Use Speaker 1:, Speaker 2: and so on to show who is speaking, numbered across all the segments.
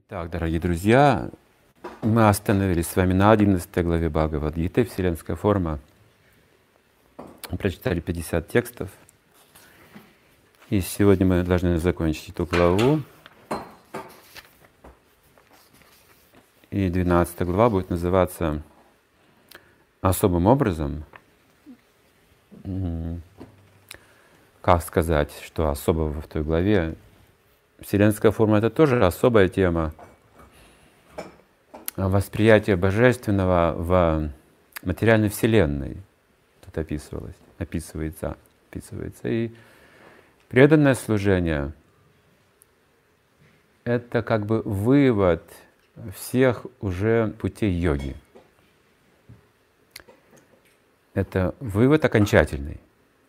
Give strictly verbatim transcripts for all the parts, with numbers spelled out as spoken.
Speaker 1: Так, дорогие друзья, мы остановились с вами на одиннадцатой главе Бхагавад-гиты, Вселенская форма. Прочитали пятьдесят текстов. И сегодня мы должны закончить эту главу. И двенадцатая глава будет называться особым образом. Как сказать, что особого в той главе? Вселенская форма — это тоже особая тема. Восприятие божественного в материальной вселенной тут описывалось, описывается, описывается. И преданное служение — это как бы вывод всех уже путей йоги. Это вывод окончательный.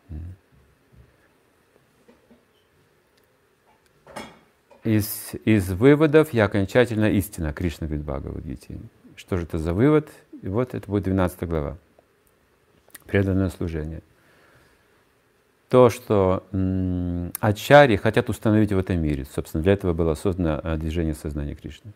Speaker 1: Из, из выводов я окончательная истина, Кришна говорит в Бхагавад-гите. Что же это за вывод? И вот это будет двенадцатая глава. Преданное служение. То, что м- ачарьи хотят установить в этом мире. Собственно, для этого было создано движение сознания Кришны.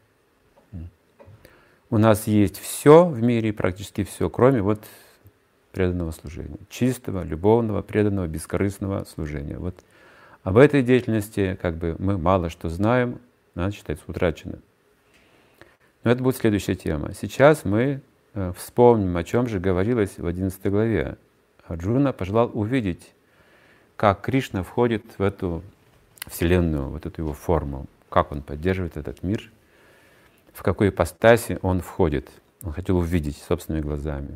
Speaker 1: У нас есть все в мире, практически все, кроме вот преданного служения. Чистого, любовного, преданного, бескорыстного служения. Вот об этой деятельности как бы мы мало что знаем, она считается утрачена. Но это будет следующая тема. Сейчас мы э, вспомним, о чем же говорилось в одиннадцатой главе. Арджуна пожелал увидеть, как Кришна входит в эту вселенную, вот эту его форму, как он поддерживает этот мир, в какой ипостаси он входит. Он хотел увидеть собственными глазами.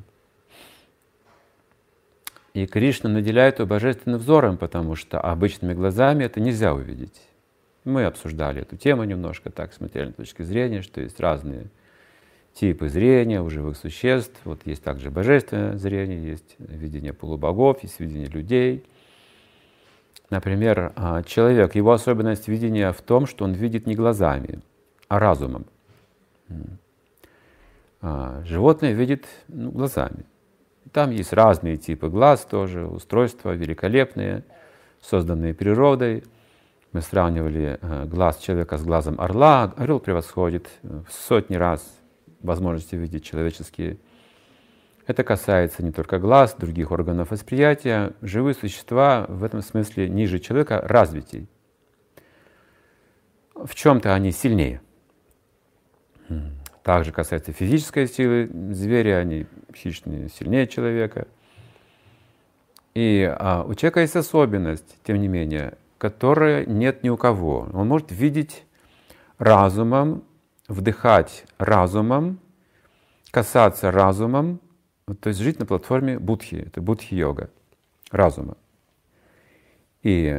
Speaker 1: И Кришна наделяет его божественным взором, потому что обычными глазами это нельзя увидеть. Мы обсуждали эту тему немножко так, с материальной точки зрения, что есть разные типы зрения у живых существ. Вот есть также божественное зрение, есть видение полубогов, есть видение людей. Например, человек, его особенность видения в том, что он видит не глазами, а разумом. Животное видит ну, глазами. Там есть разные типы глаз тоже, устройства великолепные, созданные природой. Мы сравнивали глаз человека с глазом орла. Орел превосходит в сотни раз возможности видеть человеческие. Это касается не только глаз, других органов восприятия. Живые существа в этом смысле ниже человека развитей. В чем-то они сильнее. Также касается физической силы. Звери, они хищные, сильнее человека. И а, у человека есть особенность, тем не менее, которой нет ни у кого. Он может видеть разумом, вдыхать разумом, касаться разумом, то есть жить на платформе будхи, это будхи-йога, разума. И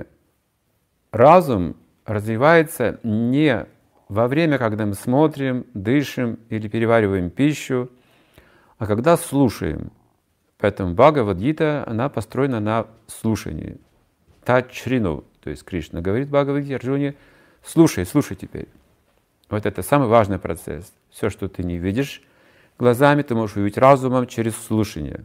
Speaker 1: разум развивается не во время, когда мы смотрим, дышим или перевариваем пищу, а когда слушаем. Поэтому Бхагавад-гита, она построена на слушании. Тачрину, то есть Кришна говорит в Бхагавад-гите Арджуне: слушай, слушай теперь. Вот это самый важный процесс. Все, что ты не видишь глазами, ты можешь увидеть разумом через слушание.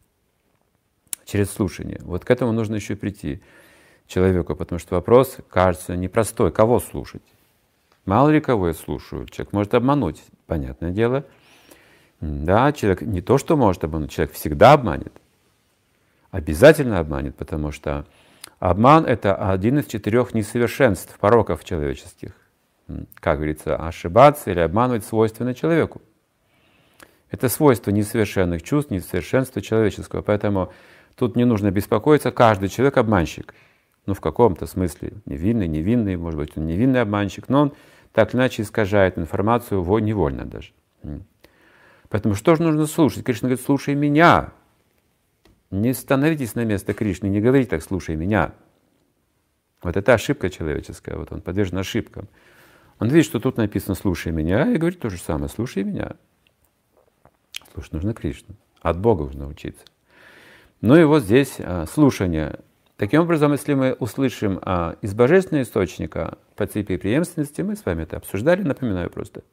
Speaker 1: Через слушание. Вот к этому нужно еще прийти человеку, потому что вопрос кажется непростой. Кого слушать? Мало ли кого я слушаю. Человек может обмануть, понятное дело. Да, человек не то, что может обмануть, человек всегда обманет. Обязательно обманет, потому что обман — это один из четырех несовершенств, пороков человеческих. Как говорится, ошибаться или обманывать свойственно человеку. Это свойство несовершенных чувств, несовершенства человеческого. Поэтому тут не нужно беспокоиться, каждый человек обманщик. Ну, в каком-то смысле невинный, невинный, может быть, он невинный обманщик, но он так или иначе искажает информацию невольно даже. Поэтому что же нужно слушать? Кришна говорит: слушай меня. Не становитесь на место Кришны, не говорите так: слушай меня. Вот это ошибка человеческая, вот он подвержен ошибкам. Он видит, что тут написано «слушай меня», и говорит то же самое: слушай меня. Слушать нужно Кришну. От Бога нужно учиться. Ну и вот здесь а, слушание. Таким образом, если мы услышим а, из божественного источника по цепи преемственности, мы с вами это обсуждали, напоминаю просто,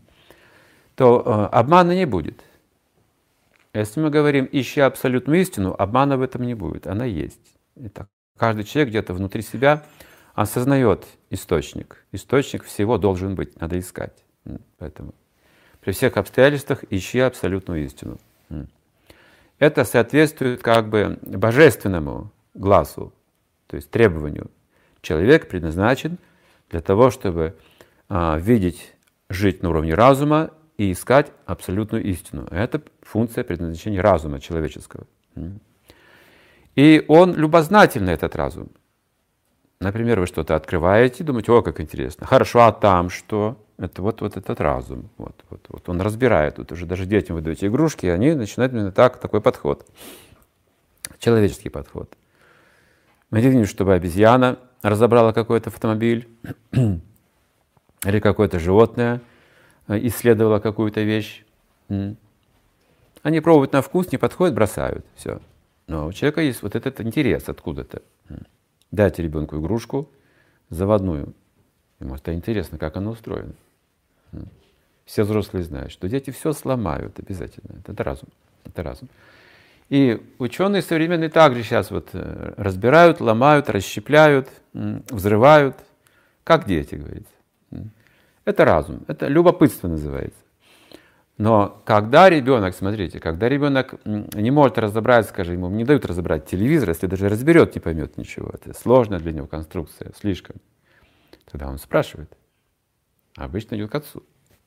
Speaker 1: то а, обмана не будет. Если мы говорим «ищи абсолютную истину», обмана в этом не будет, она есть. Итак, каждый человек где-то внутри себя осознает источник. Источник всего должен быть, надо искать. Поэтому при всех обстоятельствах ищи абсолютную истину. Это соответствует как бы божественному глазу, то есть требованию. Человек предназначен для того, чтобы а, видеть, жить на уровне разума и искать абсолютную истину. Это функция предназначения разума человеческого. И он любознательный, этот разум. Например, вы что-то открываете, думаете, о, как интересно. Хорошо, а там что? Это вот, вот этот разум. Вот, вот, вот. Он разбирает. Вот уже даже детям вы даете игрушки, и они начинают именно так, такой подход. Человеческий подход. Мы не видим, чтобы обезьяна разобрала какой-то автомобиль или какое-то животное исследовало какую-то вещь. Они пробуют на вкус, не подходят, бросают. Все. Но у человека есть вот этот интерес откуда-то. Дайте ребенку игрушку заводную. Ему это интересно, как она устроена. Все взрослые знают, что дети все сломают обязательно. Это разум. Это разум. И ученые современные также сейчас вот разбирают, ломают, расщепляют, взрывают, как дети, говорится. Это разум, это любопытство называется. Но когда ребенок, смотрите, когда ребенок не может разобрать, скажем, ему не дают разобрать телевизор, если даже разберет, не поймет ничего, это сложная для него конструкция, слишком. Тогда он спрашивает, а обычно идет к отцу.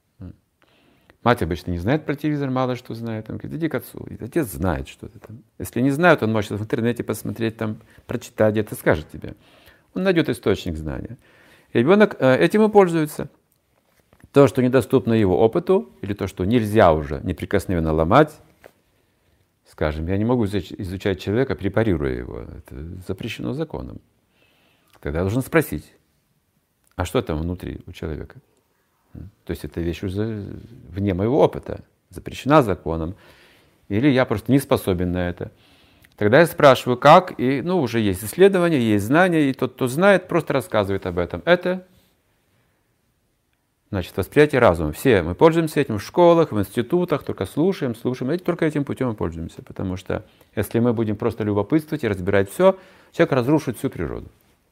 Speaker 1: Мать обычно не знает про телевизор, мало что знает. Он говорит, иди к отцу. И отец знает что-то там. Если не знает, он может в интернете посмотреть, там, прочитать, где-то скажет тебе. Он найдет источник знания. И ребенок этим и пользуется. То, что недоступно его опыту, или то, что нельзя уже неприкосновенно ломать, скажем, я не могу изучать человека, препарируя его. Это запрещено законом. Тогда я должен спросить, а что там внутри у человека? То есть эта вещь уже вне моего опыта, запрещена законом, или я просто не способен на это. Тогда я спрашиваю, как, и ну, уже есть исследования, есть знания, и тот, кто знает, просто рассказывает об этом. Это, значит, восприятие разума. Все мы пользуемся этим в школах, в институтах, только слушаем, слушаем, и только этим путем мы пользуемся, потому что если мы будем просто любопытствовать и разбирать все, человек разрушит всю природу.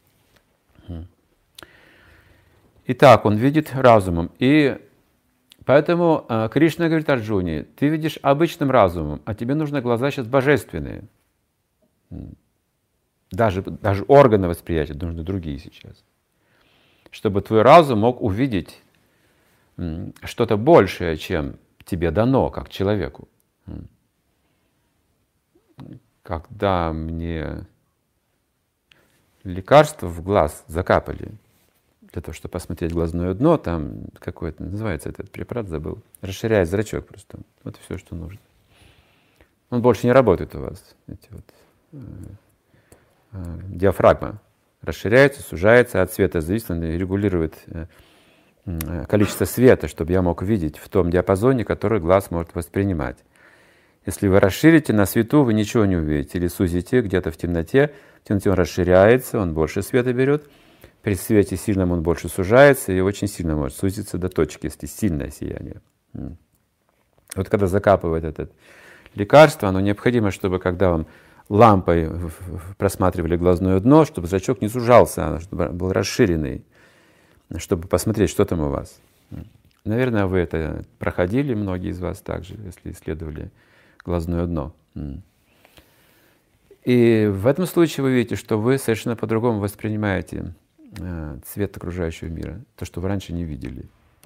Speaker 1: Итак, он видит разумом. И поэтому э, Кришна говорит Арджуне, ты видишь обычным разумом, а тебе нужны глаза сейчас божественные. Даже, даже органы восприятия нужны другие сейчас. Чтобы твой разум мог увидеть м, что-то большее, чем тебе дано, как человеку. Когда мне лекарство в глаз закапали, для того, чтобы посмотреть глазное дно, там какой-то, называется этот препарат, забыл, расширяет зрачок просто. Вот и все, что нужно. Он больше не работает у вас. Эти вот, э, э, диафрагма расширяется, сужается, от света зависит, он регулирует э, э, количество света, чтобы я мог видеть в том диапазоне, который глаз может воспринимать. Если вы расширите на свету, вы ничего не увидите. Или сузите где-то в темноте, в темноте он расширяется, он больше света берет. При свете сильном он больше сужается и очень сильно может сузиться до точки, если сильное сияние. Вот когда закапывают это лекарство, оно необходимо, чтобы когда вам лампой просматривали глазное дно, чтобы зрачок не сужался, чтобы был расширенный, чтобы посмотреть, что там у вас. Наверное, вы это проходили, многие из вас также, если исследовали глазное дно. И в этом случае вы видите, что вы совершенно по-другому воспринимаете цвет окружающего мира, то, что вы раньше не видели.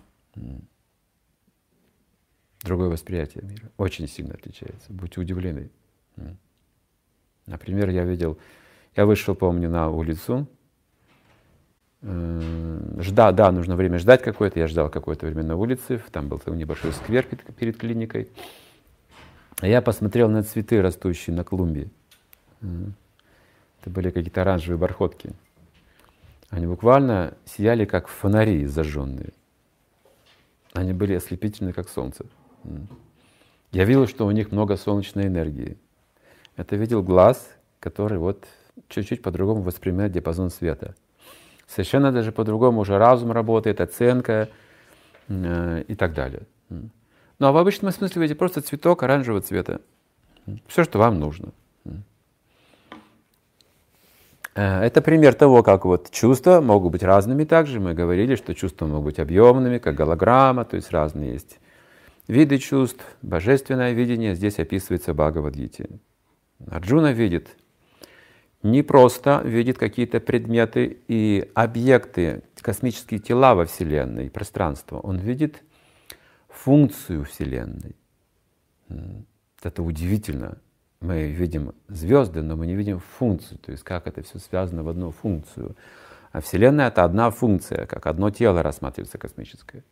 Speaker 1: Другое восприятие мира очень сильно отличается. Будьте удивлены. Например, я видел, я вышел, помню, на улицу, жда, да, нужно время ждать какое-то, я ждал какое-то время на улице, там был небольшой сквер перед клиникой. Я посмотрел на цветы, растущие на клумбе. Это были какие-то оранжевые бархотки. Они буквально сияли, как фонари зажженные. Они были ослепительны, как солнце. Я видел, что у них много солнечной энергии. Это видел глаз, который вот чуть-чуть по-другому воспринимает диапазон света. Совершенно даже по-другому уже разум работает, оценка э, и так далее. Ну а в обычном смысле видите просто цветок оранжевого цвета. Все, что вам нужно. Это пример того, как вот чувства могут быть разными также. Мы говорили, что чувства могут быть объемными, как голограмма, то есть разные есть виды чувств. Божественное видение здесь описывается в Бхагавад-гите. Арджуна видит, не просто видит какие-то предметы и объекты, космические тела во Вселенной, пространство. Он видит функцию Вселенной. Это удивительно. Мы видим звезды, но мы не видим функцию, то есть как это все связано в одну функцию. А Вселенная — это одна функция, как одно тело рассматривается космическое.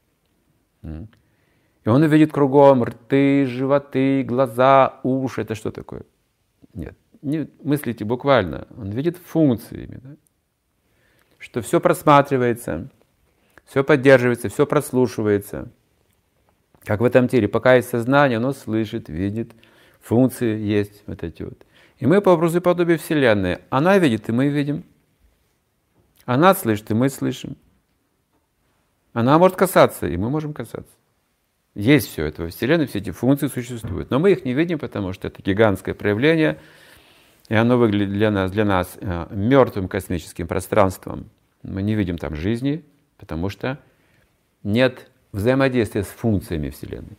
Speaker 1: И он видит кругом рты, животы, глаза, уши. Это что такое? Нет, не мыслите буквально. Он видит функции именно. Что все просматривается, все поддерживается, все прослушивается. Как в этом теле. Пока есть сознание, оно слышит, видит. Функции есть вот эти вот. И мы по образу и подобию Вселенной. Она видит, и мы видим. Она слышит, и мы слышим. Она может касаться, и мы можем касаться. Есть все это во Вселенной, все эти функции существуют. Но мы их не видим, потому что это гигантское проявление, и оно выглядит для нас, для нас э, мертвым космическим пространством. Мы не видим там жизни, потому что нет взаимодействия с функциями Вселенной.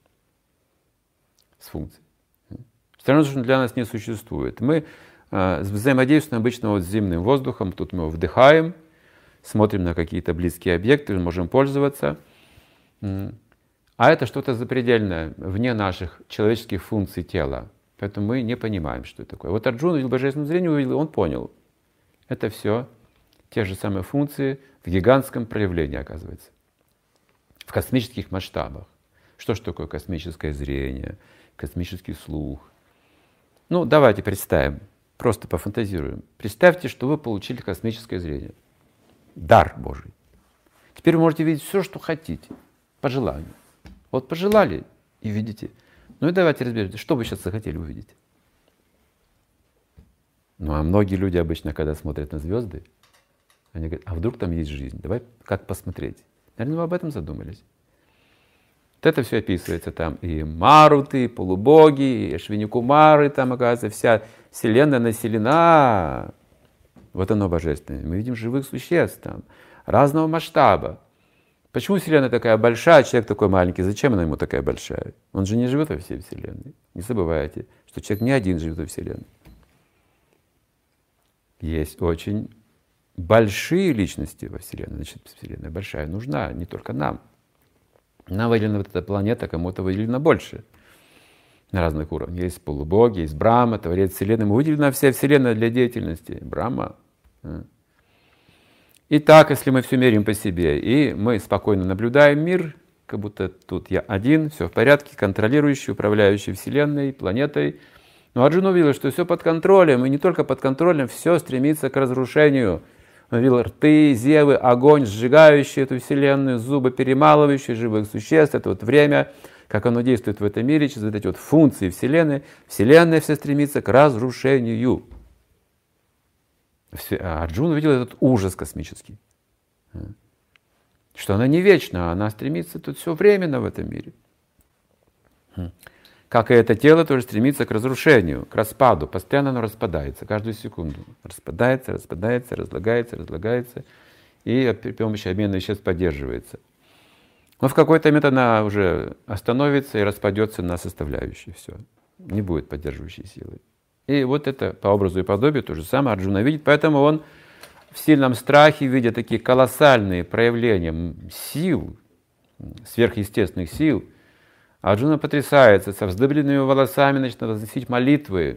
Speaker 1: С функцией. Все равно, что для нас не существует. Мы э, взаимодействуем обычно вот с земным воздухом, тут мы его вдыхаем, смотрим на какие-то близкие объекты, можем пользоваться. А это что-то запредельное, вне наших человеческих функций тела. Поэтому мы не понимаем, что это такое. Вот Арджуна увидел божественное зрение, увидел, он понял. Это все те же самые функции в гигантском проявлении, оказывается. В космических масштабах. Что ж такое космическое зрение, космический слух? Ну, давайте представим, просто пофантазируем. Представьте, что вы получили космическое зрение. Дар Божий. Теперь вы можете видеть все, что хотите, по желанию. Вот пожелали и видите. Ну и давайте разберемся, что вы сейчас захотели увидеть. Ну а многие люди обычно, когда смотрят на звезды, они говорят, а вдруг там есть жизнь? Давай как посмотреть. Наверное, вы об этом задумались. Вот это все описывается там и маруты, и полубоги, и Ашвини-Кумары, там, оказывается, вся Вселенная населена. Вот оно божественное. Мы видим живых существ там, разного масштаба. Почему Вселенная такая большая, а человек такой маленький? Зачем она ему такая большая? Он же не живет во всей Вселенной. Не забывайте, что человек не один живет во Вселенной. Есть очень большие личности во Вселенной. Значит, Вселенная большая нужна не только нам. Нам выделена вот эта планета, кому-то выделена больше. На разных уровнях. Есть полубоги, есть Брахма, Творец Вселенной. Ему выделена вся Вселенная для деятельности. Брахма. Итак, если мы все меряем по себе, и мы спокойно наблюдаем мир, как будто тут я один, все в порядке, контролирующий, управляющий Вселенной, планетой. Но Арджуна увидел, что все под контролем, и не только под контролем, все стремится к разрушению. Он видел рты, зевы, огонь, сжигающий эту Вселенную, зубы, перемалывающие живых существ. Это вот время, как оно действует в этом мире, через вот эти вот функции Вселенной. Вселенная вся стремится к разрушению. Арджуна увидел этот ужас космический. Что она не вечна, она стремится тут все временно в этом мире. Как и это тело тоже стремится к разрушению, к распаду. Постоянно оно распадается, каждую секунду. Распадается, распадается, разлагается, разлагается. И при помощи обмена веществ поддерживается. Но в какой-то момент она уже остановится и распадется на составляющие. Все. Не будет поддерживающей силы. И вот это по образу и подобию то же самое Арджуна видит. Поэтому он в сильном страхе, видя такие колоссальные проявления сил, сверхъестественных сил, Арджуна потрясается, со вздыбленными волосами начинает возносить молитвы.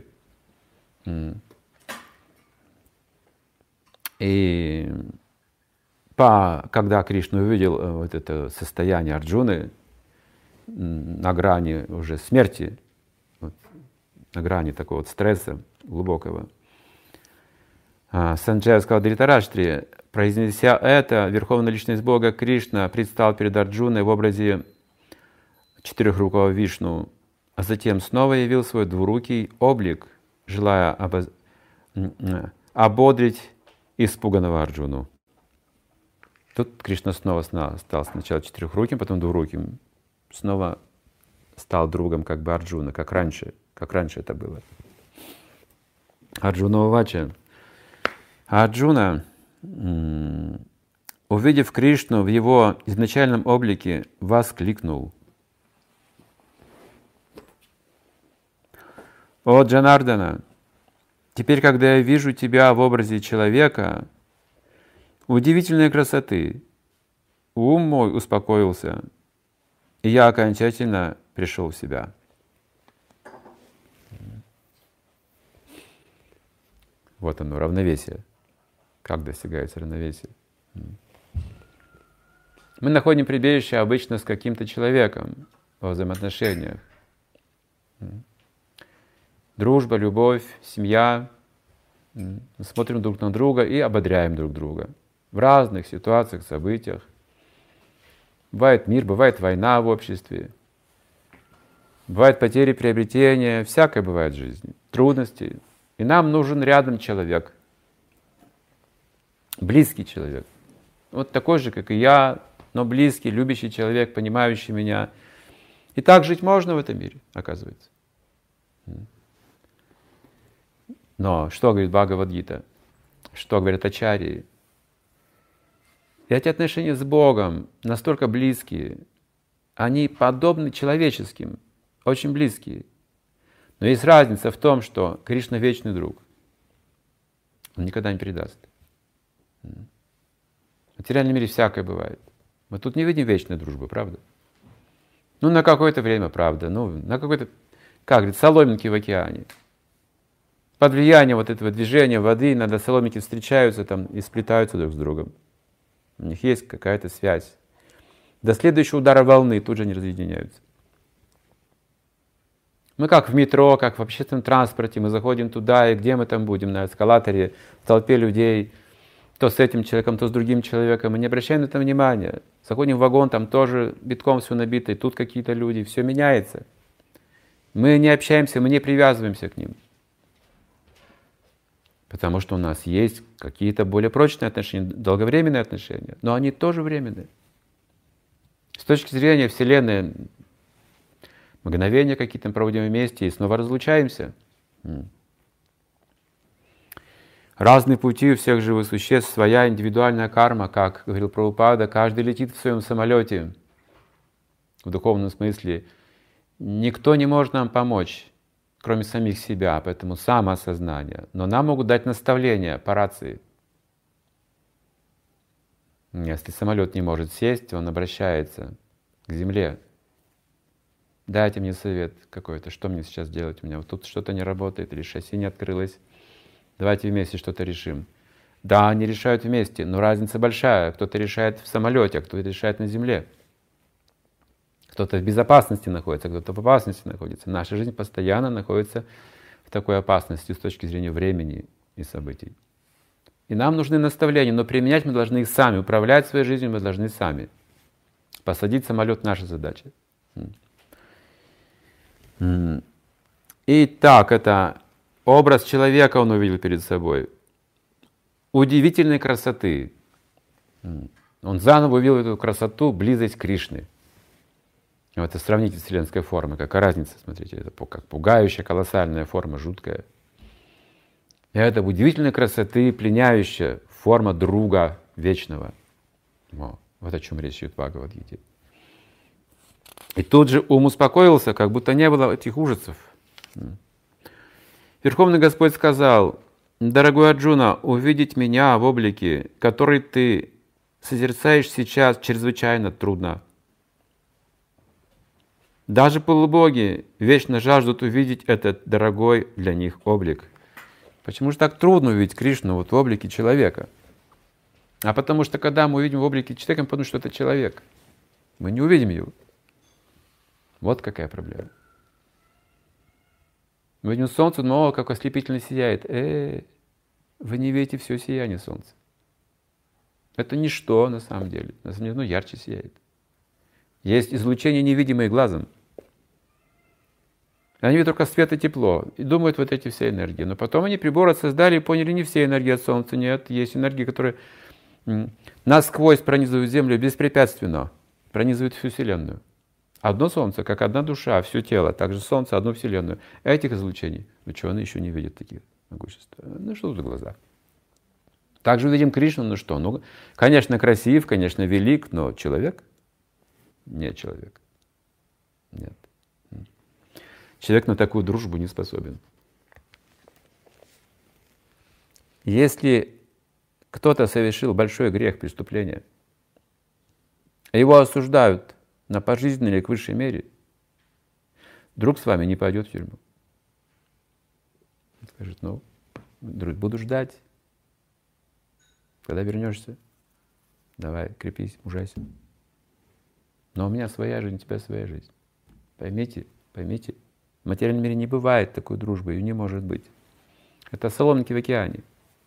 Speaker 1: И по, когда Кришна увидел вот это состояние Арджуны на грани уже смерти, вот, на грани такого вот стресса глубокого, Санджая сказал Дритараштри, произнеся это, Верховная Личность Бога Кришна предстал перед Арджуной в образе четырехрукого Вишну, а затем снова явил свой двурукий облик, желая обоз... ободрить испуганного Арджуну. Тут Кришна снова стал сначала четырехруким, потом двуруким. Снова стал другом как бы Арджуна, как раньше, как раньше это было. Арджуна Увача. А Арджуна, увидев Кришну в его изначальном облике, воскликнул: «О Джанардана, теперь, когда я вижу тебя в образе человека, удивительной красоты, ум мой успокоился, и я окончательно пришел в себя». Вот оно, равновесие. Как достигается равновесие? Мы находим прибежище обычно с каким-то человеком во взаимоотношениях. Дружба, любовь, семья. Мы смотрим друг на друга и ободряем друг друга в разных ситуациях, событиях. Бывает мир, бывает война в обществе, бывают потери, приобретения, всякое бывает в жизни, трудности. И нам нужен рядом человек, близкий человек. Вот такой же, как и я, но близкий, любящий человек, понимающий меня. И так жить можно в этом мире, оказывается. Но что говорит Бхагавад-гита? Что говорят ачарьи? Эти отношения с Богом настолько близкие, они подобны человеческим, очень близкие. Но есть разница в том, что Кришна вечный друг. Он никогда не предаст. В материальном мире всякое бывает. Мы тут не видим вечной дружбы, правда? Ну, на какое-то время, правда. Ну, на какой-то, как говорит, соломинки в океане. Под влиянием вот этого движения воды иногда соломинки встречаются там и сплетаются друг с другом. У них есть какая-то связь. До следующего удара волны тут же они разъединяются. Мы как в метро, как в общественном транспорте, мы заходим туда, и где мы там будем, на эскалаторе, в толпе людей, то с этим человеком, то с другим человеком, мы не обращаем на это внимания. Заходим в вагон, там тоже битком все набито, и тут какие-то люди, все меняется. Мы не общаемся, мы не привязываемся к ним. Потому что у нас есть какие-то более прочные отношения, долговременные отношения, но они тоже временные. С точки зрения Вселенной, мгновения какие-то проводим вместе и снова разлучаемся. Разные пути у всех живых существ, своя индивидуальная карма, как говорил Прабхупада, каждый летит в своем самолете, в духовном смысле. Никто не может нам помочь, кроме самих себя, поэтому самоосознание. Но нам могут дать наставления по рации. Если самолет не может сесть, он обращается к земле. Дайте мне совет какой-то, что мне сейчас делать? У меня вот тут что-то не работает, или шасси не открылось. Давайте вместе что-то решим. Да, они решают вместе, но разница большая. Кто-то решает в самолете, а кто-то решает на земле. Кто-то в безопасности находится, кто-то в опасности находится. Наша жизнь постоянно находится в такой опасности с точки зрения времени и событий. И нам нужны наставления, но применять мы должны их сами. Управлять своей жизнью мы должны сами. Посадить самолет — наша задача. Итак, это образ человека он увидел перед собой. Удивительной красоты. Он заново увидел эту красоту, близость Кришны. Вот это сравните с вселенской формой. Какая разница, смотрите, это как пугающая, колоссальная форма, жуткая. И это удивительной красоты, пленяющая форма друга вечного. О, вот о чем речь идет в Бхагавад-гите. И тут же ум успокоился, как будто не было этих ужасов. Верховный Господь сказал: «Дорогой Арджуна, увидеть меня в облике, который ты созерцаешь сейчас, чрезвычайно трудно. Даже полубоги вечно жаждут увидеть этот дорогой для них облик». Почему же так трудно увидеть Кришну вот в облике человека? А потому что, когда мы увидим в облике человека, мы подумаем, что это человек. Мы не увидим его. Вот какая проблема. Мы видим солнце, но как ослепительно сияет. Э, вы не видите все сияние солнца. Это ничто на самом деле. На самом деле, оно ярче сияет. Есть излучение, невидимое глазом. Они видят только свет и тепло. И думают вот эти все энергии. Но потом они приборы создали и поняли, не все энергии от солнца. Нет, есть энергии, которые насквозь пронизывают Землю беспрепятственно. Пронизывают всю Вселенную. Одно солнце, как одна душа, все тело, также солнце, одну вселенную. Этих излучений ученые еще не видят таких могуществ. Ну что тут глаза? Также увидим Кришну, ну что? Ну, конечно, красив, конечно, велик, но человек? Нет человека. Нет. Человек на такую дружбу не способен. Если кто-то совершил большой грех, преступление, его осуждают на пожизненной или к высшей мере, друг с вами не пойдет в тюрьму. Он скажет, ну, буду ждать, когда вернешься, давай, крепись, мужайся. Но у меня своя жизнь, у тебя своя жизнь. Поймите, поймите, в материальном мире не бывает такой дружбы, ее не может быть. Это соломинки в океане.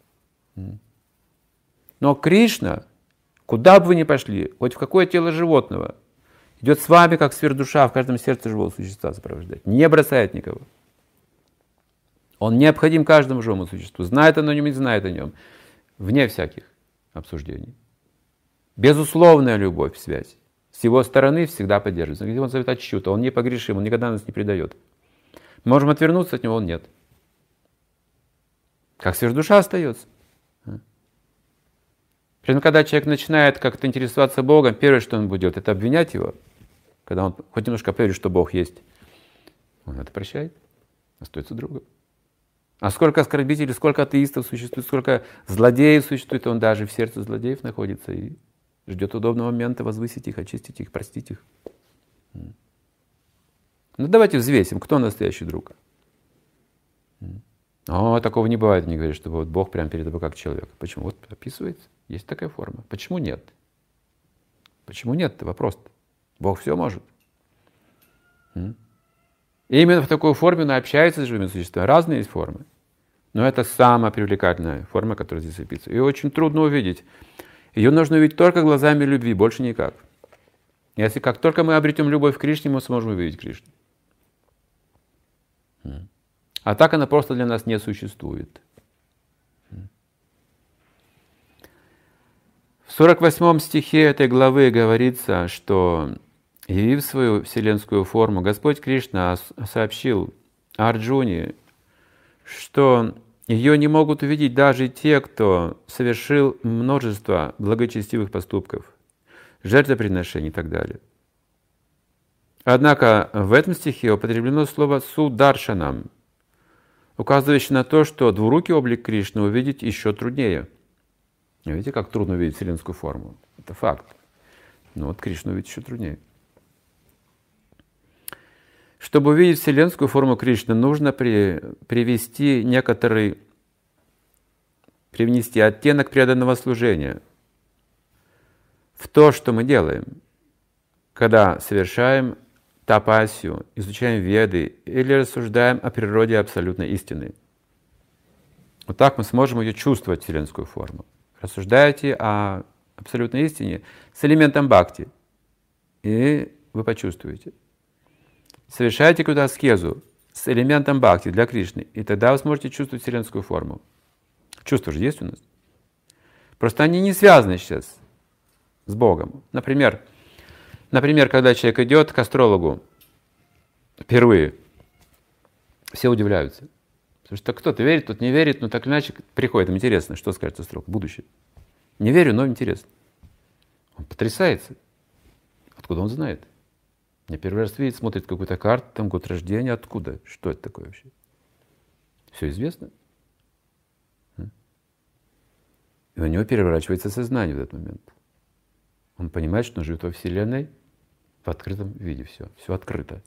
Speaker 1: Но Кришна, куда бы вы ни пошли, хоть в какое тело животного, идет с вами, как сверхдуша, в каждом сердце живого существа сопровождать. Не бросает никого. Он необходим каждому живому существу. Знает оно о нем, не знает о нем. Вне всяких обсуждений. Безусловная любовь, связь. С его стороны всегда поддерживается. Где он зовет отчета, он непогрешим, он никогда нас не предает. Можем отвернуться от него, он нет. Как сверхдуша остается. Причем, когда человек начинает как-то интересоваться Богом, первое, что он будет делать, это обвинять его. Когда он хоть немножко поверит, что Бог есть, он это прощает, остается другом. А сколько оскорбителей, сколько атеистов существует, сколько злодеев существует, он даже в сердце злодеев находится и ждет удобного момента возвысить их, очистить их, простить их. Ну давайте взвесим, кто настоящий друг. О, такого не бывает, не говорят, что вот Бог прямо перед тобой как человек. Почему? Вот описывается, есть такая форма. Почему нет? Почему нет? Это вопрос-то. Бог все может. И именно в такой форме он общается с живыми существами. Разные есть формы. Но это самая привлекательная форма, которая здесь описывается. Ее очень трудно увидеть. Ее нужно увидеть только глазами любви, больше никак. Если как только мы обретем любовь к Кришне, мы сможем увидеть Кришну. А так она просто для нас не существует. В сорок восьмом стихе этой главы говорится, что, явив свою вселенскую форму, Господь Кришна сообщил Арджуне, что ее не могут увидеть даже те, кто совершил множество благочестивых поступков, жертвоприношений и так далее. Однако в этом стихе употреблено слово «сударшанам», указывающее на то, что двурукий облик Кришны увидеть еще труднее. Видите, как трудно увидеть вселенскую форму? Это факт. Но вот Кришну увидеть еще труднее. Чтобы увидеть вселенскую форму Кришны, нужно при, привести некоторый, привнести оттенок преданного служения в то, что мы делаем, когда совершаем тапасию, изучаем веды или рассуждаем о природе абсолютной истины. Вот так мы сможем ее чувствовать, вселенскую форму. Рассуждайте о абсолютной истине с элементом бхакти, и вы почувствуете. Совершайте какую-то аскезу с элементом бхакти для Кришны, и тогда вы сможете чувствовать вселенскую форму. Чувства же есть у нас. Просто они не связаны сейчас с Богом. Например, например, когда человек идет к астрологу впервые, все удивляются. Потому что кто-то верит, кто-то не верит, но так или иначе приходит, им интересно, что скажет астролог, будущее. Не верю, но интересно. Он потрясается. Откуда он знает? Я первый раз видит, смотрит какую-то карту, там год рождения, откуда? Что это такое вообще? Все известно. И у него переворачивается сознание в этот момент. Он понимает, что он живет во Вселенной в открытом виде. Все, все открыто.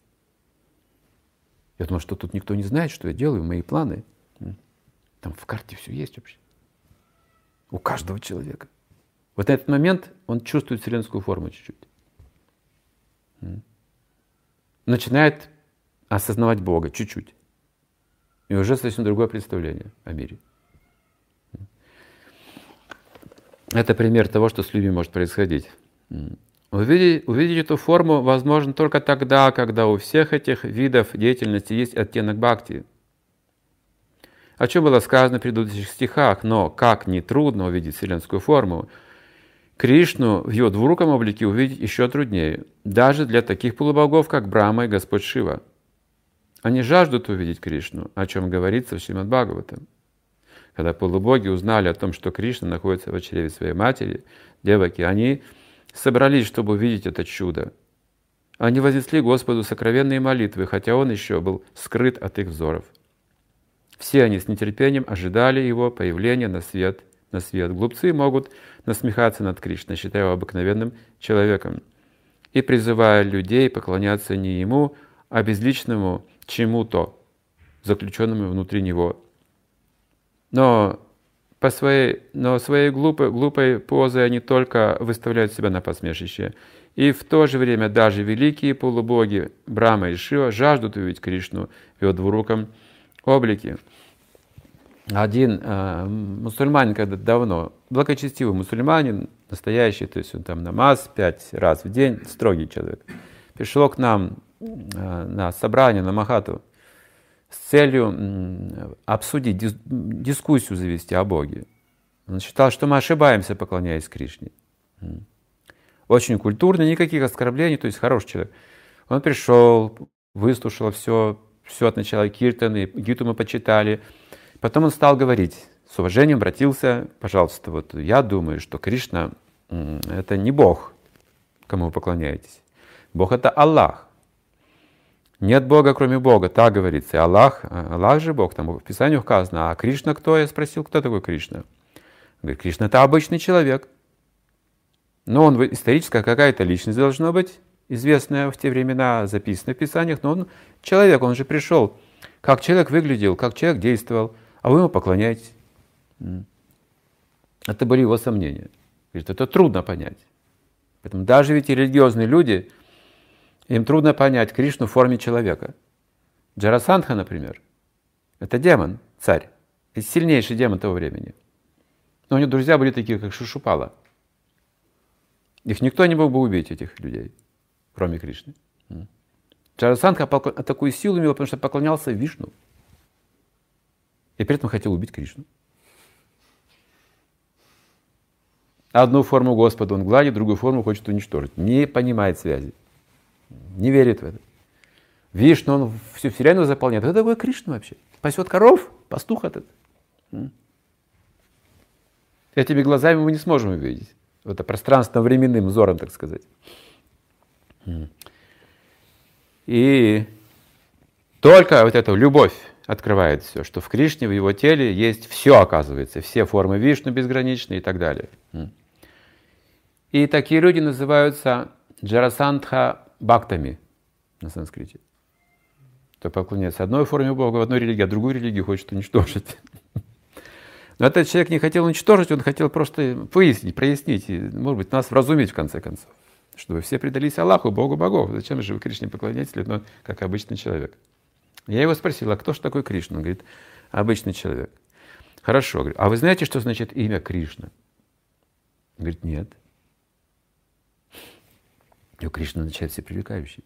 Speaker 1: Я думал, что тут никто не знает, что я делаю, мои планы. Там в карте все есть вообще. У каждого человека. Вот на этот момент он чувствует вселенскую форму чуть-чуть. Начинает осознавать Бога чуть-чуть. И уже совсем другое представление о мире. Это пример того, что с людьми может происходить. Увидеть, увидеть эту форму возможно только тогда, когда у всех этих видов деятельности есть оттенок бхакти. О чем было сказано в предыдущих стихах, но как нетрудно увидеть вселенскую форму, Кришну в его двуруком облике увидеть еще труднее, даже для таких полубогов, как Брахма и Господь Шива. Они жаждут увидеть Кришну, о чем говорится в Шримад Бхагаватам. Когда полубоги узнали о том, что Кришна находится в чреве своей матери, Деваки, они собрались, чтобы увидеть это чудо. Они вознесли Господу сокровенные молитвы, хотя Он еще был скрыт от их взоров. Все они с нетерпением ожидали Его появления на свет. На свет. Глупцы могут насмехаться над Кришной, считая его обыкновенным человеком, и призывая людей поклоняться не Ему, а безличному чему-то, заключенному внутри Него. Но по своей, но своей глупой, глупой позой они только выставляют себя на посмешище. И в то же время даже великие полубоги Брахма и Шива жаждут увидеть Кришну в его двуруком облике. Один э, мусульманин, когда давно, благочестивый мусульманин, настоящий, то есть он там намаз пять раз в день, строгий человек, пришел к нам э, на собрание, на Махату, с целью э, обсудить, дис, дискуссию завести о Боге. Он считал, что мы ошибаемся, поклоняясь Кришне. Очень культурный, никаких оскорблений, то есть хороший человек. Он пришел, выслушал все, все от начала киртаны, гиту мы почитали. Потом он стал говорить, с уважением обратился, пожалуйста, вот я думаю, что Кришна — это не Бог, кому вы поклоняетесь. Бог — это Аллах. Нет Бога, кроме Бога, так говорится. И Аллах, Аллах же Бог, там в Писании указано. А Кришна кто? Я спросил, кто такой Кришна? Говорит, Кришна — это обычный человек. Но он историческая какая-то личность должна быть, известная в те времена, записанная в Писаниях, но он человек, он же пришел. Как человек выглядел, как человек действовал, а вы ему поклоняетесь. Это были его сомнения. Говорит, это трудно понять. Поэтому даже ведь и религиозные люди, им трудно понять Кришну в форме человека. Джарасандха, например, это демон, царь, это сильнейший демон того времени. Но у него друзья были такие, как Шишупала. Их никто не мог бы убить, этих людей, кроме Кришны. Джарасандха такую силу имел, потому что поклонялся Вишну. И при этом хотел убить Кришну. Одну форму Господа он гладит, другую форму хочет уничтожить. Не понимает связи. Не верит в это. Вишну, он всю вселенную заполняет. Кто такой Кришна вообще? Пасет коров? Пастух этот. Этими глазами мы не сможем увидеть. Это пространственно-временным взором, так сказать. И только вот эта любовь открывает все, что в Кришне, в его теле есть все, оказывается, все формы Вишну безграничные и так далее. И такие люди называются джарасандха бхактами на санскрите. Кто поклоняется одной форме Бога в одной религии, а другую религию хочет уничтожить. Но этот человек не хотел уничтожить, он хотел просто выяснить, прояснить, и, может быть, нас вразумить в конце концов. Чтобы все предались Аллаху, Богу богов. Зачем же вы Кришне поклоняетесь, но как обычный человек? Я его спросил, а кто же такой Кришна? Он говорит, обычный человек. Хорошо. Говорю, а вы знаете, что значит имя Кришна? Он говорит, нет. И у Кришны означает всепривлекающий.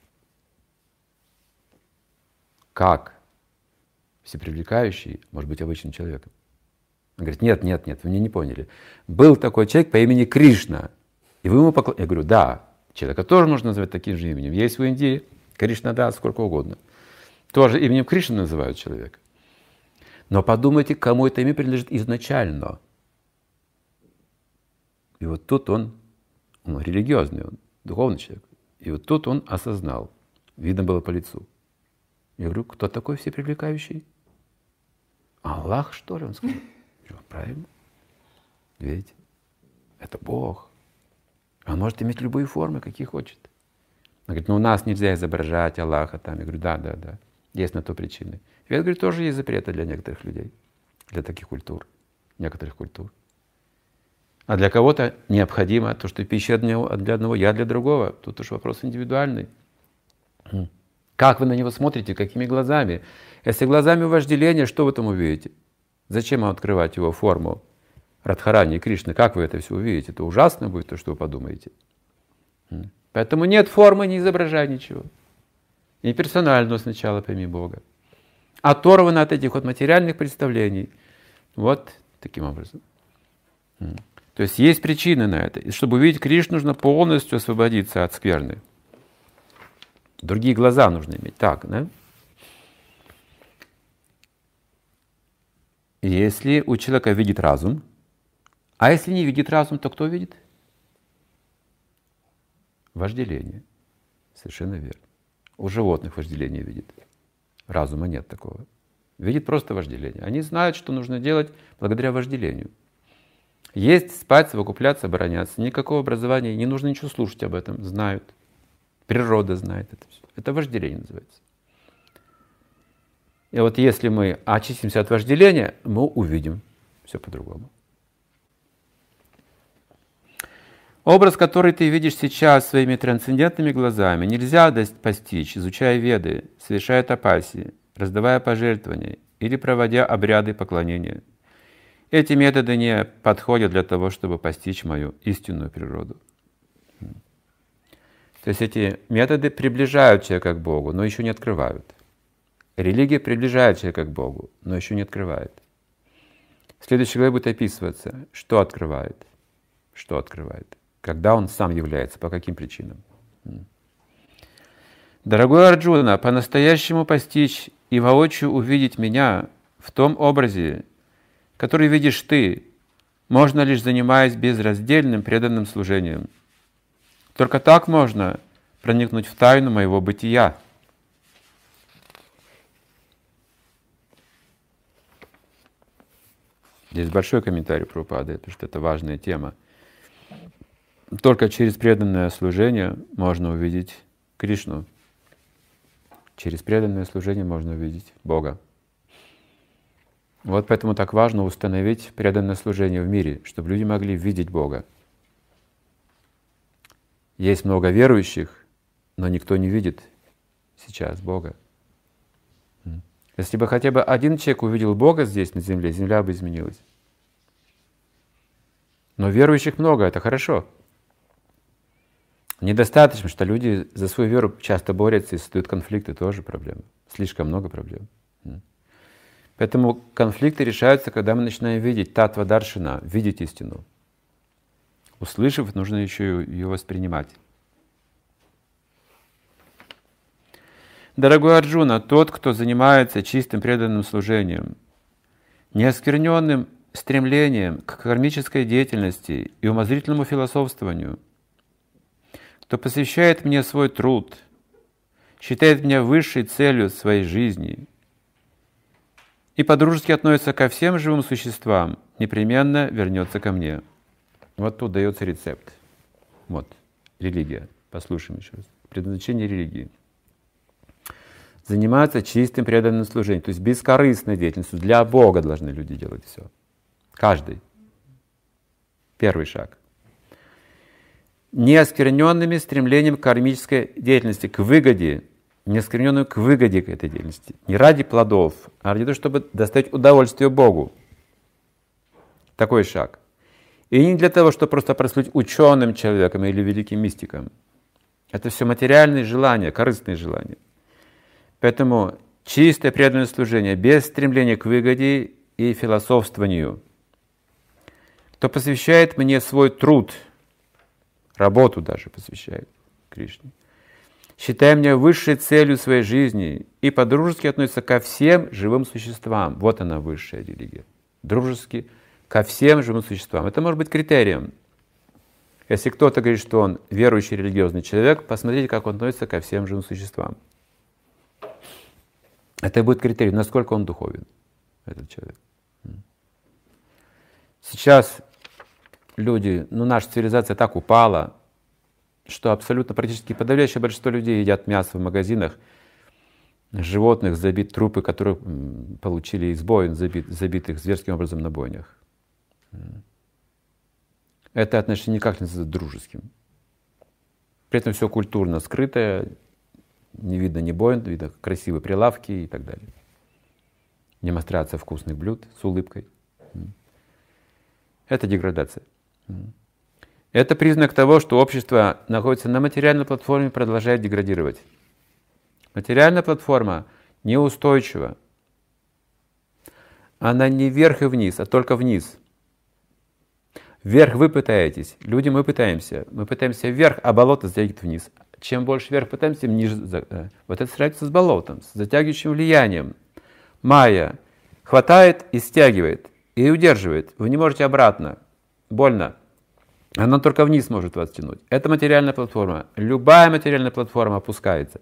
Speaker 1: Как всепривлекающий может быть обычным человеком? Он говорит, нет, нет, нет, вы меня не поняли. Был такой человек по имени Кришна, и вы ему поклоняетесь. Я говорю, да, человека тоже можно назвать таким же именем. Есть в Индии Кришна, да, сколько угодно. Тоже именем Кришны называют человека. Но подумайте, кому это имя принадлежит изначально. И вот тут он, он религиозный, он духовный человек. И вот тут он осознал, видно было по лицу. Я говорю, кто такой всепривлекающий? Аллах, что ли? Он сказал. Правильно. Видите? Это Бог. Он может иметь любые формы, какие хочет. Он говорит, ну у нас нельзя изображать Аллаха там. Я говорю, да, да, да. Есть на то причины. И это, говорит, тоже есть запреты для некоторых людей, для таких культур, некоторых культур. А для кого-то необходимо то, что пища для одного, я для другого. Тут уж вопрос индивидуальный. Как вы на него смотрите, какими глазами? Если глазами вожделения, что вы там увидите? Зачем вам открывать его форму Радхарани и Кришны? Как вы это все увидите? Это ужасно будет, то, что вы подумаете. Поэтому нет формы, не изображай ничего. Не персонального сначала пойми Бога. Оторвано от этих вот материальных представлений. Вот таким образом. То есть есть причины на это. И чтобы увидеть Кришну, нужно полностью освободиться от скверны. Другие глаза нужно иметь. Так, да? если у человека видит разум, а если не видит разум, то кто видит? Вожделение. Совершенно верно. У животных вожделение видит. Разума нет такого. Видит просто вожделение. Они знают, что нужно делать благодаря вожделению. Есть, спать, совокупляться, обороняться. Никакого образования, не нужно ничего слушать об этом. Знают. Природа знает это все. Это вожделение называется. И вот если мы очистимся от вожделения, мы увидим все по-другому. Образ, который ты видишь сейчас своими трансцендентными глазами, нельзя постичь, изучая веды, совершая тапаси, раздавая пожертвования или проводя обряды поклонения. Эти методы не подходят для того, чтобы постичь мою истинную природу. То есть эти методы приближают человека к Богу, но еще не открывают. Религия приближает человека к Богу, но еще не открывает. В следующей главе будет описываться, что открывает, что открывает, когда он сам является, по каким причинам. Дорогой Арджуна, по-настоящему постичь и воочию увидеть меня в том образе, который видишь ты, можно лишь занимаясь безраздельным преданным служением. Только так можно проникнуть в тайну моего бытия. Здесь большой комментарий Прабхупады, потому что это важная тема. Только через преданное служение можно увидеть Кришну. Через преданное служение можно увидеть Бога. Вот поэтому так важно установить преданное служение в мире, чтобы люди могли видеть Бога. Есть много верующих, но никто не видит сейчас Бога. Если бы хотя бы один человек увидел Бога здесь, на земле, земля бы изменилась. Но верующих много, это хорошо. Недостаточно, что люди за свою веру часто борются и создают конфликты, тоже проблема. Слишком много проблем. Поэтому конфликты решаются, когда мы начинаем видеть татва даршана, видеть истину. Услышав, нужно еще ее воспринимать. Дорогой Арджуна, тот, кто занимается чистым преданным служением, неоскверненным стремлением к кармической деятельности и умозрительному философствованию, кто посвящает мне свой труд, считает меня высшей целью своей жизни и по-дружески относится ко всем живым существам, непременно вернется ко мне. Вот тут дается рецепт. Вот, религия. Послушаем еще раз. Предназначение религии. Заниматься чистым преданным служением, то есть бескорыстной деятельностью. Для Бога должны люди делать все. Каждый. Первый шаг. Неоскверненными стремлением к кармической деятельности, к выгоде, неоскверненную к выгоде к этой деятельности. Не ради плодов, а ради того, чтобы доставить удовольствие Богу. Такой шаг. И не для того, чтобы просто прослыть ученым человеком или великим мистиком. Это все материальные желания, корыстные желания. Поэтому чистое преданное служение, без стремления к выгоде и философствованию. Кто посвящает мне свой труд, работу даже посвящает Кришне, считая меня высшей целью своей жизни и по-дружески относится ко всем живым существам. Вот она, высшая религия. Дружески ко всем живым существам. Это может быть критерием. Если кто-то говорит, что он верующий религиозный человек, посмотрите, как он относится ко всем живым существам. Это будет критерий, насколько он духовен, этот человек. Сейчас люди, ну наша цивилизация так упала, что абсолютно практически подавляющее большинство людей едят мясо в магазинах, животных, забит трупы, которые получили из бойн, забит, забитых зверским образом на бойнях. Это отношение никак не называется дружеским. При этом все культурно скрытое, не видно ни бойн, видно красивые прилавки и так далее. Демонстрация вкусных блюд с улыбкой. Это деградация. Это признак того, что общество находится на материальной платформе и продолжает деградировать. Материальная платформа неустойчива. Она не вверх и вниз, а только вниз. Вверх вы пытаетесь, люди мы пытаемся. Мы пытаемся вверх, а болото затягивает вниз. Чем больше вверх пытаемся, тем ниже. Вот это сравнивается с болотом, с затягивающим влиянием. Майя хватает и стягивает, и удерживает. Вы не можете обратно. Больно. Она только вниз может вас тянуть. Это материальная платформа. Любая материальная платформа опускается.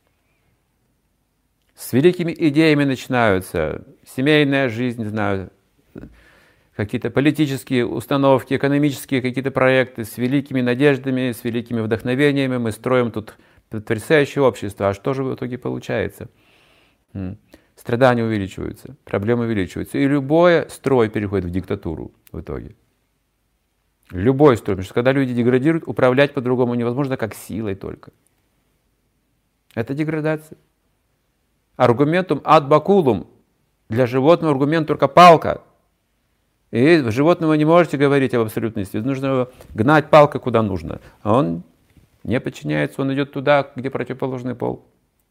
Speaker 1: С великими идеями начинаются семейная жизнь, не знаю, какие-то политические установки, экономические какие-то проекты, с великими надеждами, с великими вдохновениями. Мы строим тут потрясающее общество. А что же в итоге получается? Страдания увеличиваются, проблемы увеличиваются. И любой строй переходит в диктатуру в итоге. Любой строй. Потому что когда люди деградируют, управлять по-другому невозможно, как силой только. Это деградация. Аргументум ад бакулум. Для животного аргумент только палка. И животному вы не можете говорить об абсолютности. Нужно его гнать палкой куда нужно. А он не подчиняется, он идет туда, где противоположный пол.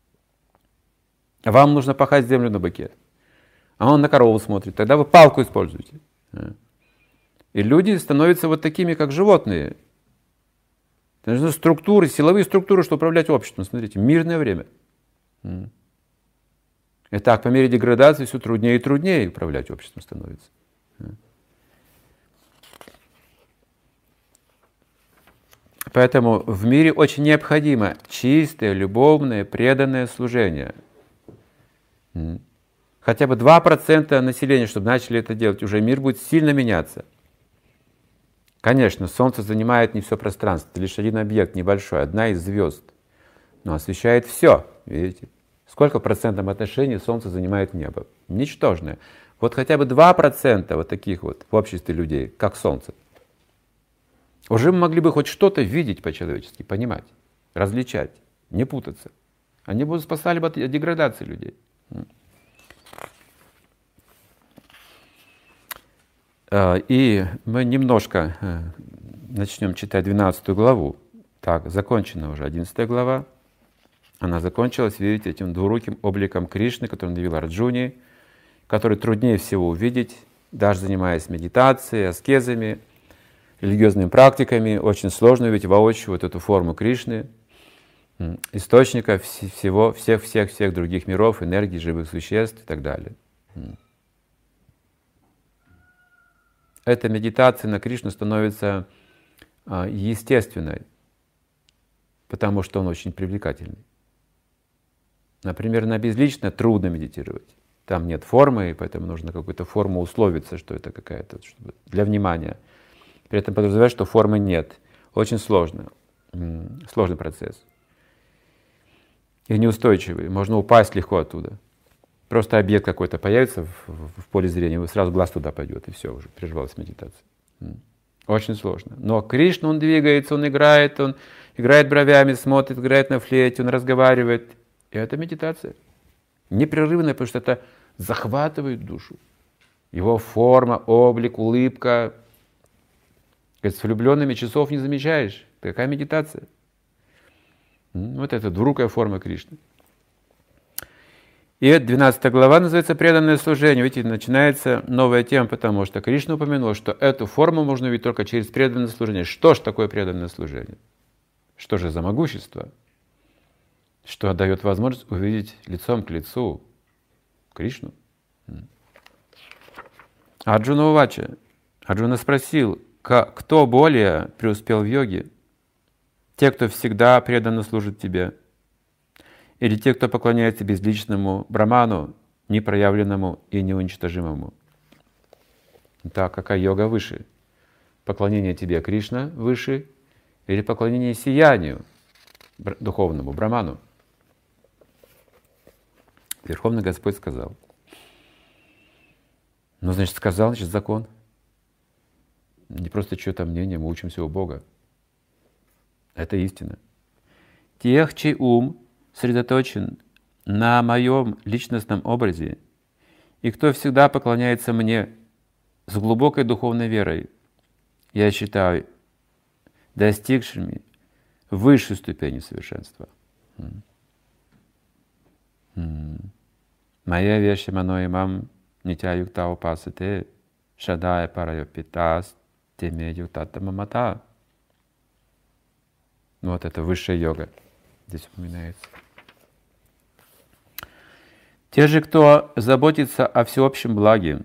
Speaker 1: Вам нужно пахать землю на быке. А он на корову смотрит. Тогда вы палку используете. И люди становятся вот такими, как животные. Нужны структуры, силовые структуры, чтобы управлять обществом. Смотрите, мирное время. И так, по мере деградации все труднее и труднее управлять обществом становится. Поэтому в мире очень необходимо чистое, любовное, преданное служение. Хотя бы два процента населения, чтобы начали это делать, уже мир будет сильно меняться. Конечно, Солнце занимает не все пространство, это лишь один объект небольшой, одна из звезд. Но освещает все, видите? Сколько в процентном отношении Солнце занимает небо? Ничтожное. Вот хотя бы два процента вот таких вот в обществе людей, как Солнце. Уже мы могли бы хоть что-то видеть по-человечески, понимать, различать, не путаться. Они бы спасали бы от деградации людей. И мы немножко начнем читать двенадцатую главу. Так, закончена уже одиннадцатая глава. Она закончилась, видите, этим двуруким обликом Кришны, который он явил Арджуне, который труднее всего увидеть, даже занимаясь медитацией, аскезами, религиозными практиками. Очень сложно увидеть воочию вот эту форму Кришны, источника всего, всех-всех-всех других миров, энергий, живых существ и так далее. Эта медитация на Кришну становится естественной, потому что он очень привлекательный. Например, на безлично трудно медитировать. Там нет формы, и поэтому нужно какую-то форму условиться, что это какая-то, чтобы, для внимания. При этом подразумевать, что формы нет. Очень сложно. Сложный процесс. И неустойчивый. Можно упасть легко оттуда. Просто объект какой-то появится в, в, в поле зрения, сразу глаз туда пойдет, и все, уже прервалась медитация. Очень сложно. Но Кришна, он двигается, он играет, он играет бровями, смотрит, играет на флейте, он разговаривает. И это медитация. Непрерывная, потому что это захватывает душу. Его форма, облик, улыбка. С влюбленными часов не замечаешь. Какая медитация? Вот это двурукая форма Кришны. И двенадцатая глава называется «Преданное служение». Видите, начинается новая тема, потому что Кришна упомянул, что эту форму можно увидеть только через преданное служение. Что ж такое преданное служение? Что же за могущество? Что дает возможность увидеть лицом к лицу Кришну? Арджуна Увача. Арджуна спросил, кто более преуспел в йоге? Те, кто всегда преданно служит тебе? Или те, кто поклоняется безличному Браману, непроявленному и неуничтожимому? Так, какая йога выше? Поклонение тебе, Кришна, выше? Или поклонение сиянию духовному, Браману? Верховный Господь сказал. Ну, значит, сказал, значит, закон. Не просто чье-то мнение, мы учимся у Бога. Это истина. Тех, чей ум сосредоточен на моем личностном образе, и кто всегда поклоняется мне с глубокой духовной верой, я считаю достигшими высшей ступени совершенства. Моя вещь мано имам нитя юкта упасате шадая парайопитас теме юктата мамата. Вот это высшая йога здесь упоминается. Те же, кто заботится о всеобщем благе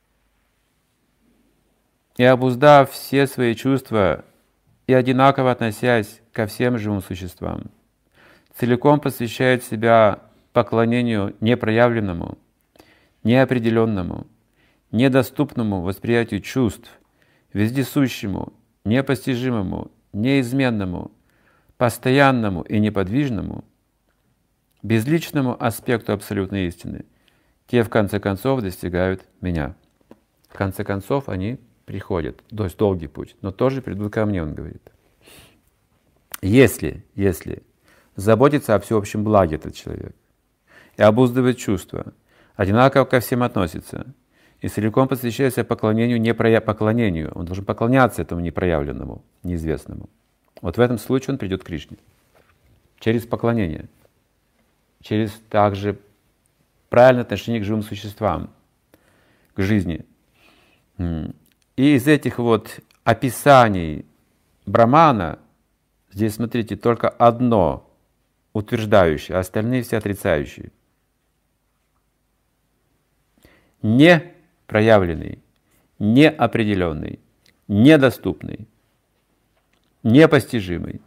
Speaker 1: и обуздав все свои чувства и одинаково относясь ко всем живым существам, целиком посвящает себя поклонению непроявленному, неопределенному, недоступному восприятию чувств, вездесущему, непостижимому, неизменному, постоянному и неподвижному, безличному аспекту абсолютной истины, те в конце концов достигают меня. В конце концов они приходят, то есть долгий путь, но тоже придут ко мне, он говорит. Если, если заботится о всеобщем благе этот человек и обуздывает чувства, одинаково ко всем относится и целиком посвящается поклонению, не проя... поклонению, он должен поклоняться этому непроявленному, неизвестному. Вот в этом случае он придет к Кришне. Через поклонение. Через также правильное отношение к живым существам, к жизни. И из этих вот описаний Брамана, здесь, смотрите, только одно утверждающее, а остальные все отрицающие. Непроявленный, неопределенный, недоступный, непостижимый,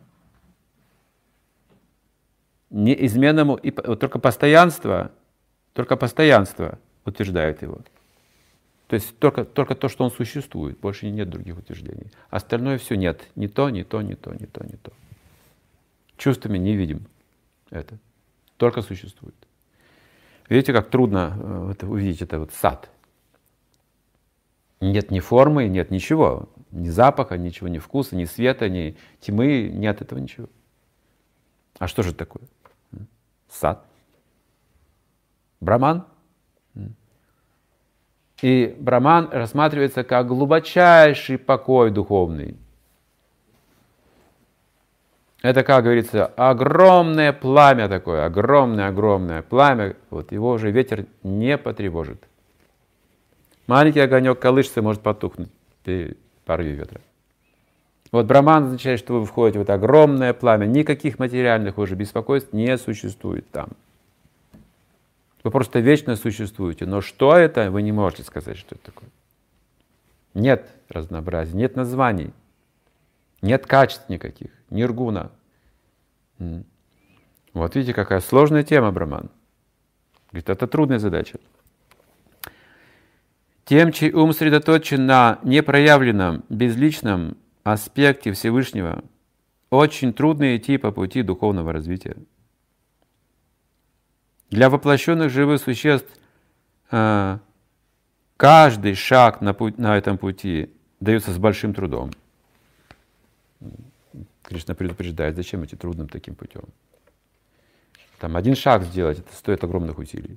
Speaker 1: неизменному, и только постоянство, только постоянство утверждает его. То есть только, только то, что он существует, больше нет других утверждений. Остальное все нет. Не то, не то, не то, не то, не то. Чувствами не видим это. Только существует. Видите, как трудно это, увидеть это вот сад. Нет ни формы, нет ничего. Ни запаха, ничего, ни вкуса, ни света, ни тьмы. Нет этого ничего. А что же такое? Сад. Браман. И Браман рассматривается как глубочайший покой духовный. Это, как говорится, огромное пламя такое, огромное-огромное пламя. Вот его уже ветер не потревожит. Маленький огонек колышется, может потухнуть при порыве ветра. Вот Браман означает, что вы входите в это огромное пламя. Никаких материальных уже беспокойств не существует там. Вы просто вечно существуете. Но что это, вы не можете сказать, что это такое. Нет разнообразия, нет названий, нет качеств никаких, ниргуна. Вот видите, какая сложная тема, Браман. Говорит, это трудная задача. Тем, чей ум сосредоточен на непроявленном, безличном аспекте Всевышнего, очень трудно идти по пути духовного развития. Для воплощенных живых существ э, каждый шаг на, путь, на этом пути дается с большим трудом. Кришна предупреждает, зачем идти трудным таким путем. Там один шаг сделать, это стоит огромных усилий.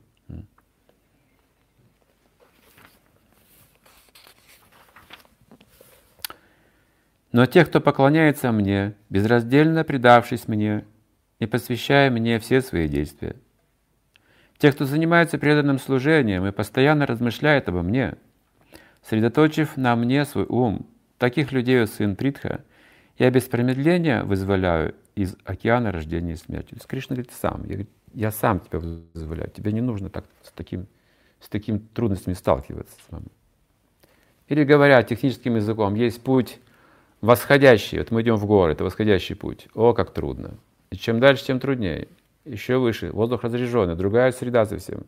Speaker 1: Но те, кто поклоняется мне, безраздельно предавшись мне и посвящая мне все свои действия, те, кто занимается преданным служением и постоянно размышляет обо мне, сосредоточив на мне свой ум, таких людей, о сын Притха, я без промедления вызволяю из океана рождения и смерти. То есть Кришна говорит сам, я, я сам тебя вызволяю, тебе не нужно так, с, таким, с такими трудностями сталкиваться с вами. Или говоря техническим языком, есть путь восходящий, вот мы идем в горы, это восходящий путь, о, как трудно. И чем дальше, тем труднее. Еще выше, воздух разряженный, другая среда совсем.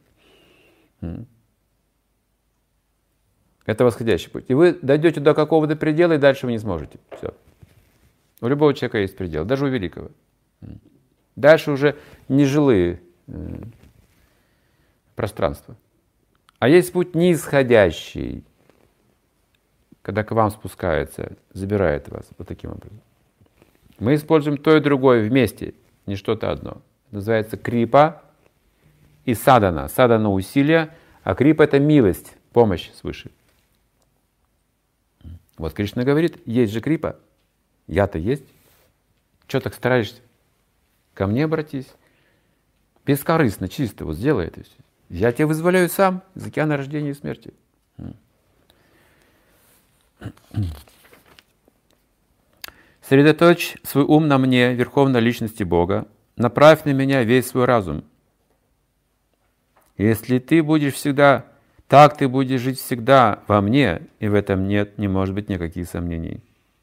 Speaker 1: Это восходящий путь. И вы дойдете до какого-то предела, и дальше вы не сможете. Все. У любого человека есть предел, даже у великого. Дальше уже нежилые э, пространства. А есть путь нисходящий, когда к вам спускается, забирает вас вот таким образом. Мы используем то и другое вместе, не что-то одно. Называется крипа и садана. Садана — усилие, а крипа — это милость, помощь свыше. Вот Кришна говорит, есть же крипа, я-то есть. Чего так стараешься? Ко мне обратись. Бескорыстно, чисто, вот сделай это. Я тебя вызволяю сам из океана рождения и смерти. Сосредоточь свой ум на мне, верховной личности Бога, направь на меня весь свой разум Если ты будешь всегда, так ты будешь жить всегда во мне, и в этом нет, не может быть никаких сомнений.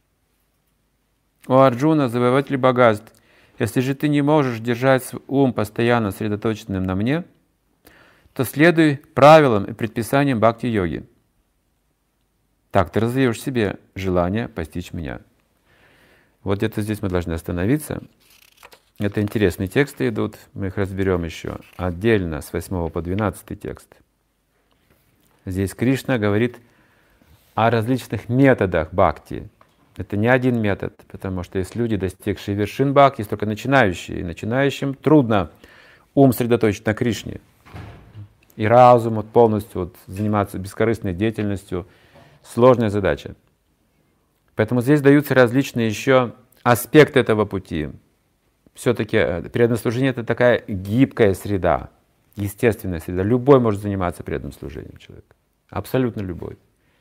Speaker 1: О Арджуна, завоеватель богатств, если же ты не можешь держать ум постоянно сосредоточенным на мне, то следуй правилам и предписаниям бхакти-йоги. Так ты развьешь в себе желание постичь меня. Вот где-то здесь мы должны остановиться. Это интересные тексты идут, мы их разберем еще отдельно с восьмого по двенадцатый текст. Здесь Кришна говорит о различных методах бхакти. Это не один метод, потому что есть люди, достигшие вершин бхакти, есть только начинающие. И начинающим трудно ум сосредоточить на Кришне. И разум вот, полностью вот, заниматься бескорыстной деятельностью — сложная задача. Поэтому здесь даются различные еще аспекты этого пути. Все-таки преданное служение — это такая гибкая среда, естественная среда. Любой может заниматься преданным служением человека. Абсолютно любой.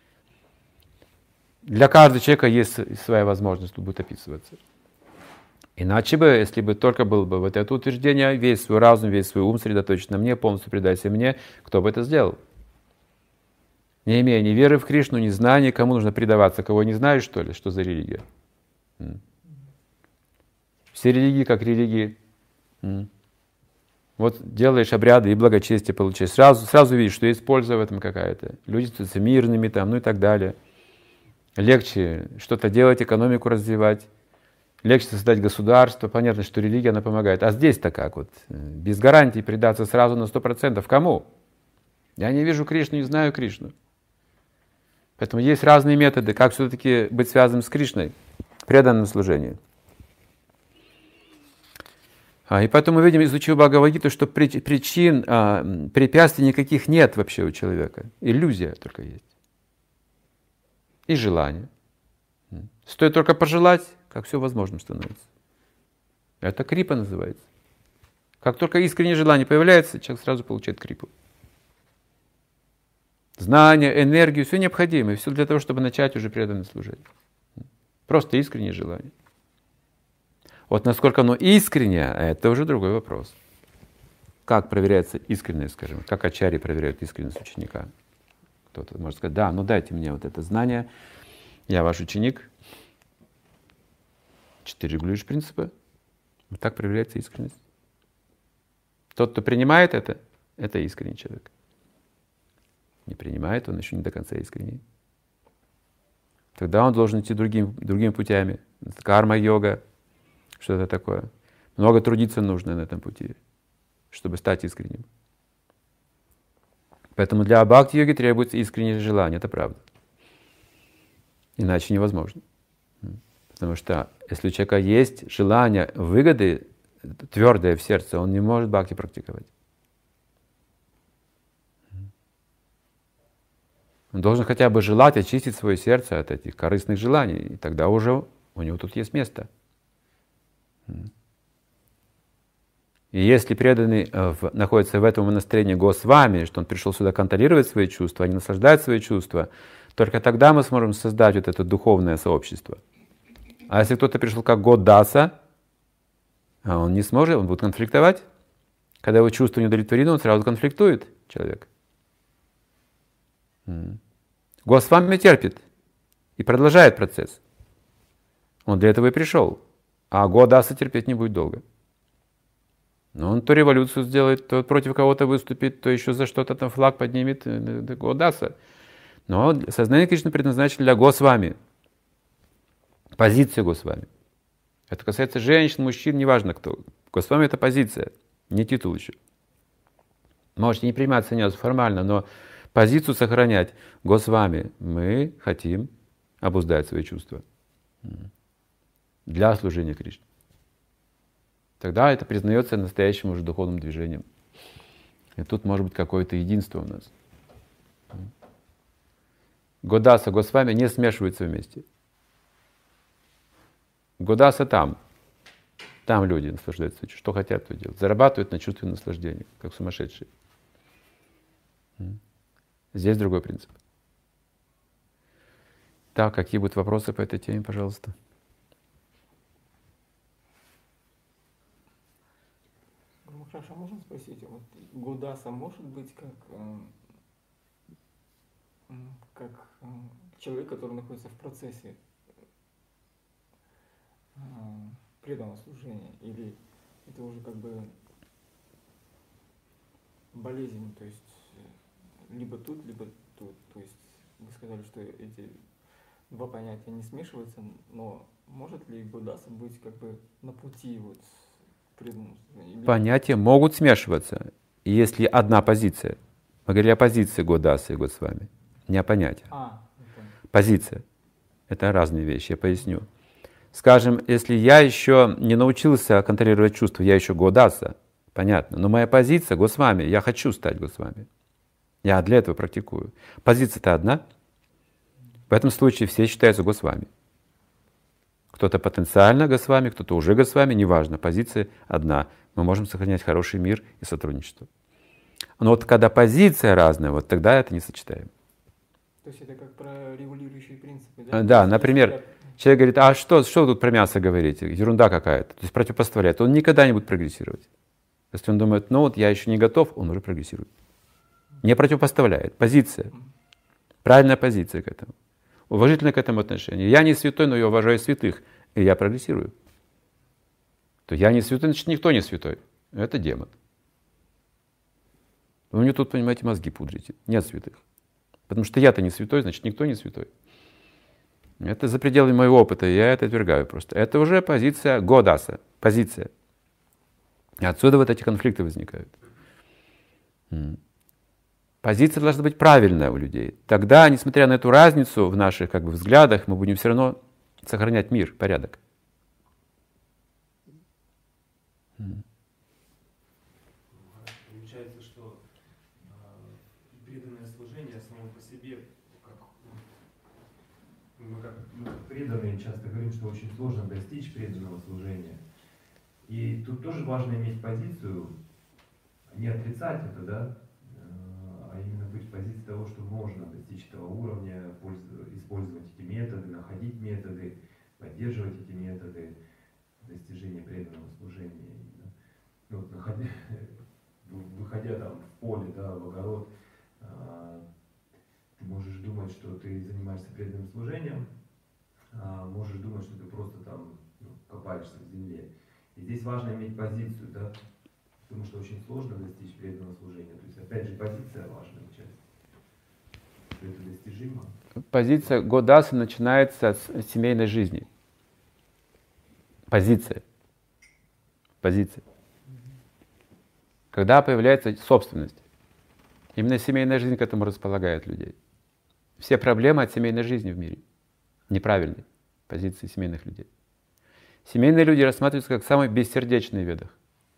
Speaker 1: Для каждого человека есть своя возможность, тут будет описываться. Иначе бы, если бы только было бы вот это утверждение, весь свой разум, весь свой ум сосредоточен на мне, полностью предайся мне, кто бы это сделал? Не имея ни веры в Кришну, ни знания, кому нужно предаваться, кого не знаешь, что ли? Что за религия? Все религии как религии. Вот делаешь обряды и благочестие получаешь. Сразу, сразу видишь, что есть польза в этом какая-то. Люди становятся мирными там, ну и так далее. Легче что-то делать, экономику развивать. Легче создать государство. Понятно, что религия, она помогает. А здесь-то как? Вот, без гарантии предаться сразу на сто процентов. Кому? Я не вижу Кришну, не знаю Кришну. Поэтому есть разные методы, как все-таки быть связанным с Кришной, преданным служению. А, и поэтому мы видим, изучив Бхагавад-гиту, что причин, а, препятствий никаких нет вообще у человека. Иллюзия только есть. И желание. Стоит только пожелать, как все возможным становится. Это крипа называется. Как только искреннее желание появляется, человек сразу получает крипу. Знания, энергию, все необходимое, все для того, чтобы начать уже преданное служение. Просто искреннее желание. Вот насколько оно искреннее, это уже другой вопрос. Как проверяется искренность, скажем, как ачарьи проверяют искренность ученика. Кто-то может сказать: да, ну дайте мне вот это знание, я ваш ученик. Четыре регулирующих принципа. Вот так проверяется искренность. Тот, кто принимает это, это искренний человек. Не принимает, он еще не до конца искренний. Тогда он должен идти другим, другими путями. Карма-йога, что-то такое. Много трудиться нужно на этом пути, чтобы стать искренним. Поэтому для бхакти-йоги требуется искреннее желание, это правда. Иначе невозможно. Потому что если у человека есть желание выгоды, твердое в сердце, он не может бхакти практиковать. Он должен хотя бы желать очистить свое сердце от этих корыстных желаний, и тогда уже у него тут есть место. И если преданный в, находится в этом настроении Госвами, что он пришел сюда контролировать свои чувства, а не наслаждать свои чувства, только тогда мы сможем создать вот это духовное сообщество. А если кто-то пришел как Годдаса, а он не сможет, он будет конфликтовать. Когда его чувство не удовлетворено, он сразу конфликтует, человек. Госвами терпит и продолжает процесс. Он для этого и пришел. А Годдаса терпеть не будет долго. Но он то революцию сделает, то против кого-то выступит, то еще за что-то там флаг поднимет, Годдаса. Но сознание Кришны предназначено для Госвами. Позиция Госвами. Это касается женщин, мужчин, неважно кто. Госвами — это позиция, не титул еще. Можете не принимать саньясу формально, но позицию сохранять. Госвами, мы хотим обуздать свои чувства для служения Кришне. Тогда это признается настоящим уже духовным движением. И тут может быть какое-то единство у нас. Годдаса, Госвами не смешиваются вместе. Годдаса там. Там люди наслаждаются. Что хотят, то делают. Зарабатывают на чувственном наслаждении, как сумасшедшие. Здесь другой принцип. Так, какие будут вопросы по этой теме, пожалуйста?
Speaker 2: Гуру Махарадж, можно спросить, вот Годаса может быть как, как человек, который находится в процессе преданного служения, или это уже как бы болезнь, то есть либо тут, либо тут, то есть вы сказали, что эти два понятия не смешиваются, но может ли Годаса быть как бы на пути вот к преданному служению?
Speaker 1: Понятия могут смешиваться, если одна позиция. Мы говорили о позиции Годасы и Госвами, не о понятиях.
Speaker 2: А,
Speaker 1: позиция. Это разные вещи, я поясню. Скажем, если я еще не научился контролировать чувства, я еще Годаса, понятно, но моя позиция Госвами, я хочу стать Госвами. Я для этого практикую. Позиция-то одна. В этом случае все считаются Госвами. Кто-то потенциально Госвами, кто-то уже Госвами, неважно, позиция одна. Мы можем сохранять хороший мир и сотрудничество. Но вот когда позиция разная, вот тогда это не сочетаем.
Speaker 2: То есть это как про регулирующие принципы, да?
Speaker 1: Да, например, человек говорит, а что, что тут про мясо говорите? Ерунда какая-то. То есть противопоставляет. Он никогда не будет прогрессировать. Если он думает, ну вот я еще не готов, он уже прогрессирует. Не противопоставляет. Позиция. Правильная позиция к этому. Уважительно к этому отношению. Я не святой, но я уважаю святых, и я прогрессирую. То я не святой, значит никто не святой. Это демон. Вы мне тут, понимаете, мозги пудрите. Нет святых. Потому что я-то не святой, значит никто не святой. Это за пределами моего опыта, я это отвергаю просто. Это уже позиция Годаса, позиция. И отсюда вот эти конфликты возникают. Позиция должна быть правильная у людей. Тогда, несмотря на эту разницу в наших как бы, взглядах, мы будем все равно сохранять мир, порядок.
Speaker 3: Получается, что э, преданное служение само по себе, как, мы как мы преданные часто говорим, что очень сложно достичь преданного служения. И тут тоже важно иметь позицию, не отрицать это, да, а именно быть в позиции того, что можно достичь этого уровня, использовать эти методы, находить методы, поддерживать эти методы достижения преданного служения. Ну, вот, находя, выходя там в поле, да, в огород, ты можешь думать, что ты занимаешься преданным служением, а можешь думать, что ты просто там ну, копаешься в земле. И здесь важно иметь позицию, да, потому что очень сложно достичь преданного служения. То есть, опять же, позиция важная часть. Что это достижимо.
Speaker 1: Позиция Годасы начинается с семейной жизни. Позиция. Позиция. Когда появляется собственность. Именно семейная жизнь к этому располагает людей. Все проблемы от семейной жизни в мире. Неправильной позиции семейных людей. Семейные люди рассматриваются как самые бессердечные в ведах.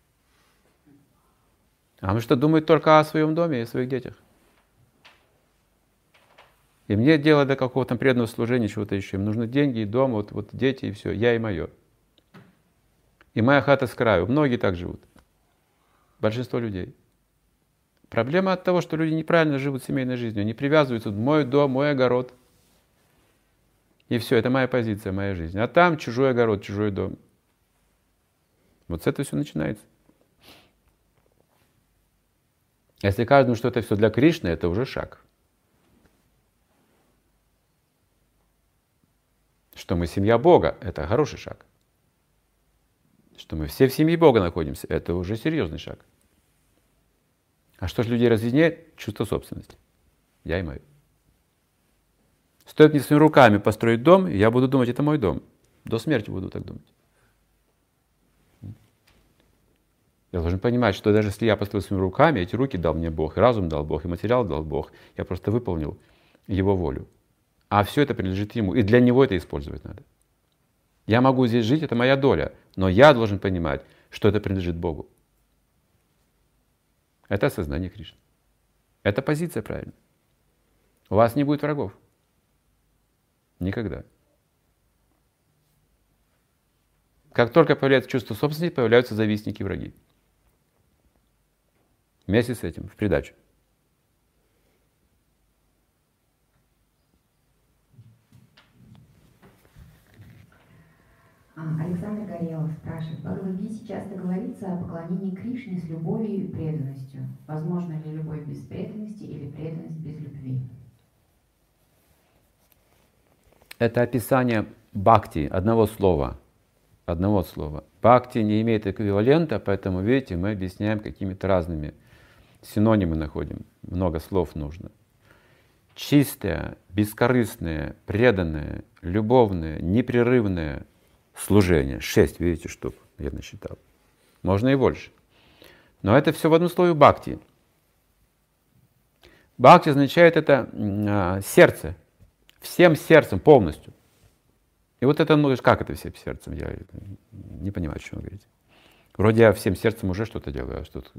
Speaker 1: А мы что, думают только о своем доме и о своих детях? Им нет дела до какого-то преданного служения, чего-то еще. Им нужны деньги и дом, вот, вот дети и все, я и мое. И моя хата с краю. Многие так живут. Большинство людей. Проблема от того, что люди неправильно живут семейной жизнью. Они привязываются, мой дом, мой огород. И все, это моя позиция, моя жизнь. А там чужой огород, чужой дом. Вот с этого все начинается. Если каждому, что это все для Кришны, это уже шаг. Что мы семья Бога, это хороший шаг. Что мы все в семье Бога находимся, это уже серьезный шаг. А что же людей разъединяет? Чувство собственности. Я и мое. Стоит мне своими руками построить дом, и я буду думать, это мой дом. До смерти буду так думать. Я должен понимать, что даже если я построил своими руками, эти руки дал мне Бог, и разум дал Бог, и материал дал Бог, я просто выполнил Его волю. А все это принадлежит Ему, и для Него это использовать надо. Я могу здесь жить, это моя доля, но я должен понимать, что это принадлежит Богу. Это осознание Кришны. Это позиция правильная. У вас не будет врагов. Никогда. Как только появляется чувство собственности, появляются завистники и враги. Вместе с этим, в придачу.
Speaker 4: Александр Горелов спрашивает. В Бхагавад-гите часто говорится, говорится о поклонении Кришне с любовью и преданностью. Возможно ли любовь без преданности или преданность без любви?
Speaker 1: Это описание бхакти, одного слова. Одного слова. Бхакти не имеет эквивалента, поэтому, видите, мы объясняем какими-то разными синонимы находим. Много слов нужно. Чистое, бескорыстное, преданное, любовное, непрерывное служение. Шесть, видите, штук я насчитал. Можно и больше. Но это все в одном слове бхакти. Бхакти означает это а, сердце. Всем сердцем, полностью. И вот это, ну, как это всем сердцем? Я не понимаю, о чем вы говорите. Вроде я всем сердцем уже что-то делаю, а что-то...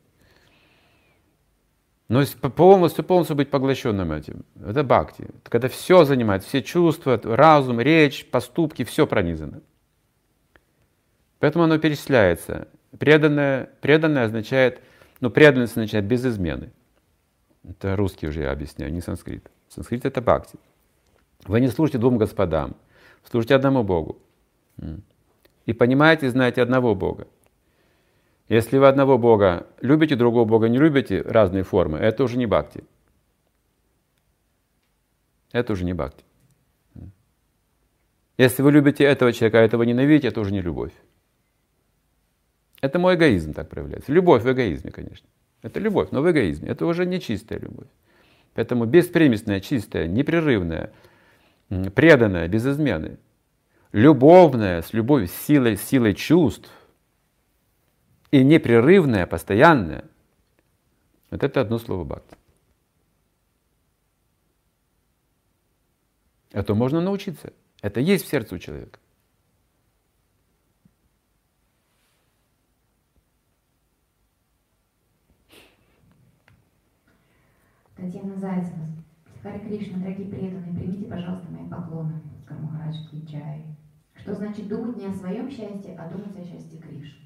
Speaker 1: Но полностью, полностью быть поглощенным этим. Это бхакти. Это когда все занимает, все чувства, разум, речь, поступки, все пронизано. Поэтому оно перечисляется. Преданное, преданное означает, ну, преданность означает без измены. Это русский уже я объясняю, не санскрит. Санскрит — это бхакти. Вы не служите двум господам, служите одному Богу. И понимаете, знаете одного Бога. Если вы одного Бога любите, другого Бога не любите, разные формы, это уже не бхакти. Это уже не бхакти. Если вы любите этого человека, а этого ненавидите, это уже не любовь. Это мой эгоизм так проявляется. Любовь в эгоизме, конечно. Это любовь, но в эгоизме. Это уже не чистая любовь. Поэтому беспримесная, чистая, непрерывная, преданная, без измены, любовная, с любовью, с силой, с силой чувств, и непрерывная, постоянная, вот это одно слово бхакти. Это можно научиться. Это есть в сердце у человека.
Speaker 4: Татьяна Зайцева. Харе Кришна, дорогие преданные, примите, пожалуйста, мои поклоны Гуру Махарадж ки джай. Что значит думать не о своем счастье, а думать о счастье Кришны?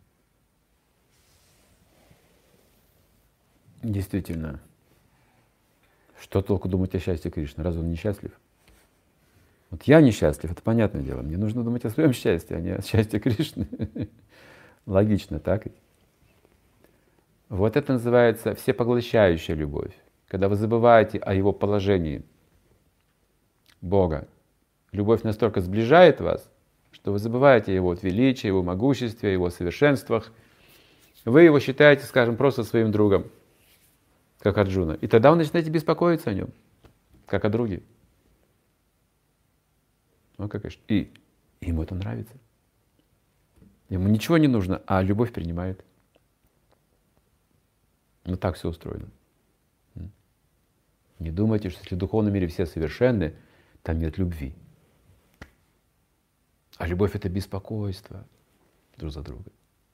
Speaker 1: Действительно. Что толку думать о счастье Кришны? Разве он несчастлив? Вот я несчастлив, это понятное дело. Мне нужно думать о своем счастье, а не о счастье Кришны. Логично, так? Вот это называется всепоглощающая любовь. Когда вы забываете о его положении Бога. Любовь настолько сближает вас, что вы забываете о его величии, его могуществе, его совершенствах. Вы его считаете, скажем, просто своим другом, как Арджуна. И тогда вы начинаете беспокоиться о нем, как о друге. Ну, как и ему это нравится. Ему ничего не нужно, а любовь принимает. Ну так все устроено. Не думайте, что если в духовном мире все совершенны, там нет любви. А любовь — это беспокойство друг за друга.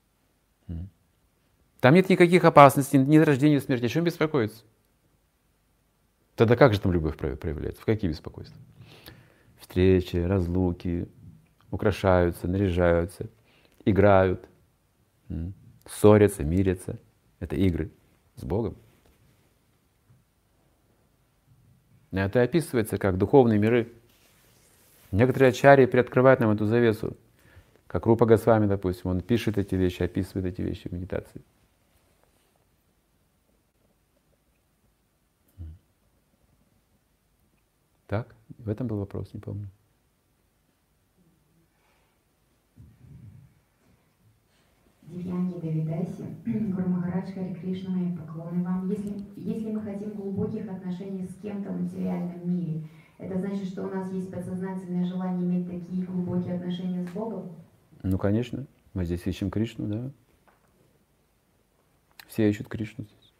Speaker 1: Там нет никаких опасностей, нет рождения и смерти. О чем беспокоиться? Тогда как же там любовь проявляется? В какие беспокойства? Встречи, разлуки, украшаются, наряжаются, играют, ссорятся, мирятся. Это игры с Богом. Это описывается как духовные миры. Некоторые ачарьи приоткрывают нам эту завесу. Как Рупа Госвами, допустим, он пишет эти вещи, описывает эти вещи в медитации. Так? В этом был вопрос, не помню.
Speaker 4: Дивьянги Давидаси, Гуру Махарадж, Харе Кришна, мои поклоны вам. Если, если мы хотим глубоких отношений с кем-то в материальном мире, это значит, что у нас есть подсознательное желание иметь такие глубокие отношения с Богом?
Speaker 1: Ну, конечно. Мы здесь ищем Кришну, да. Все ищут Кришну здесь.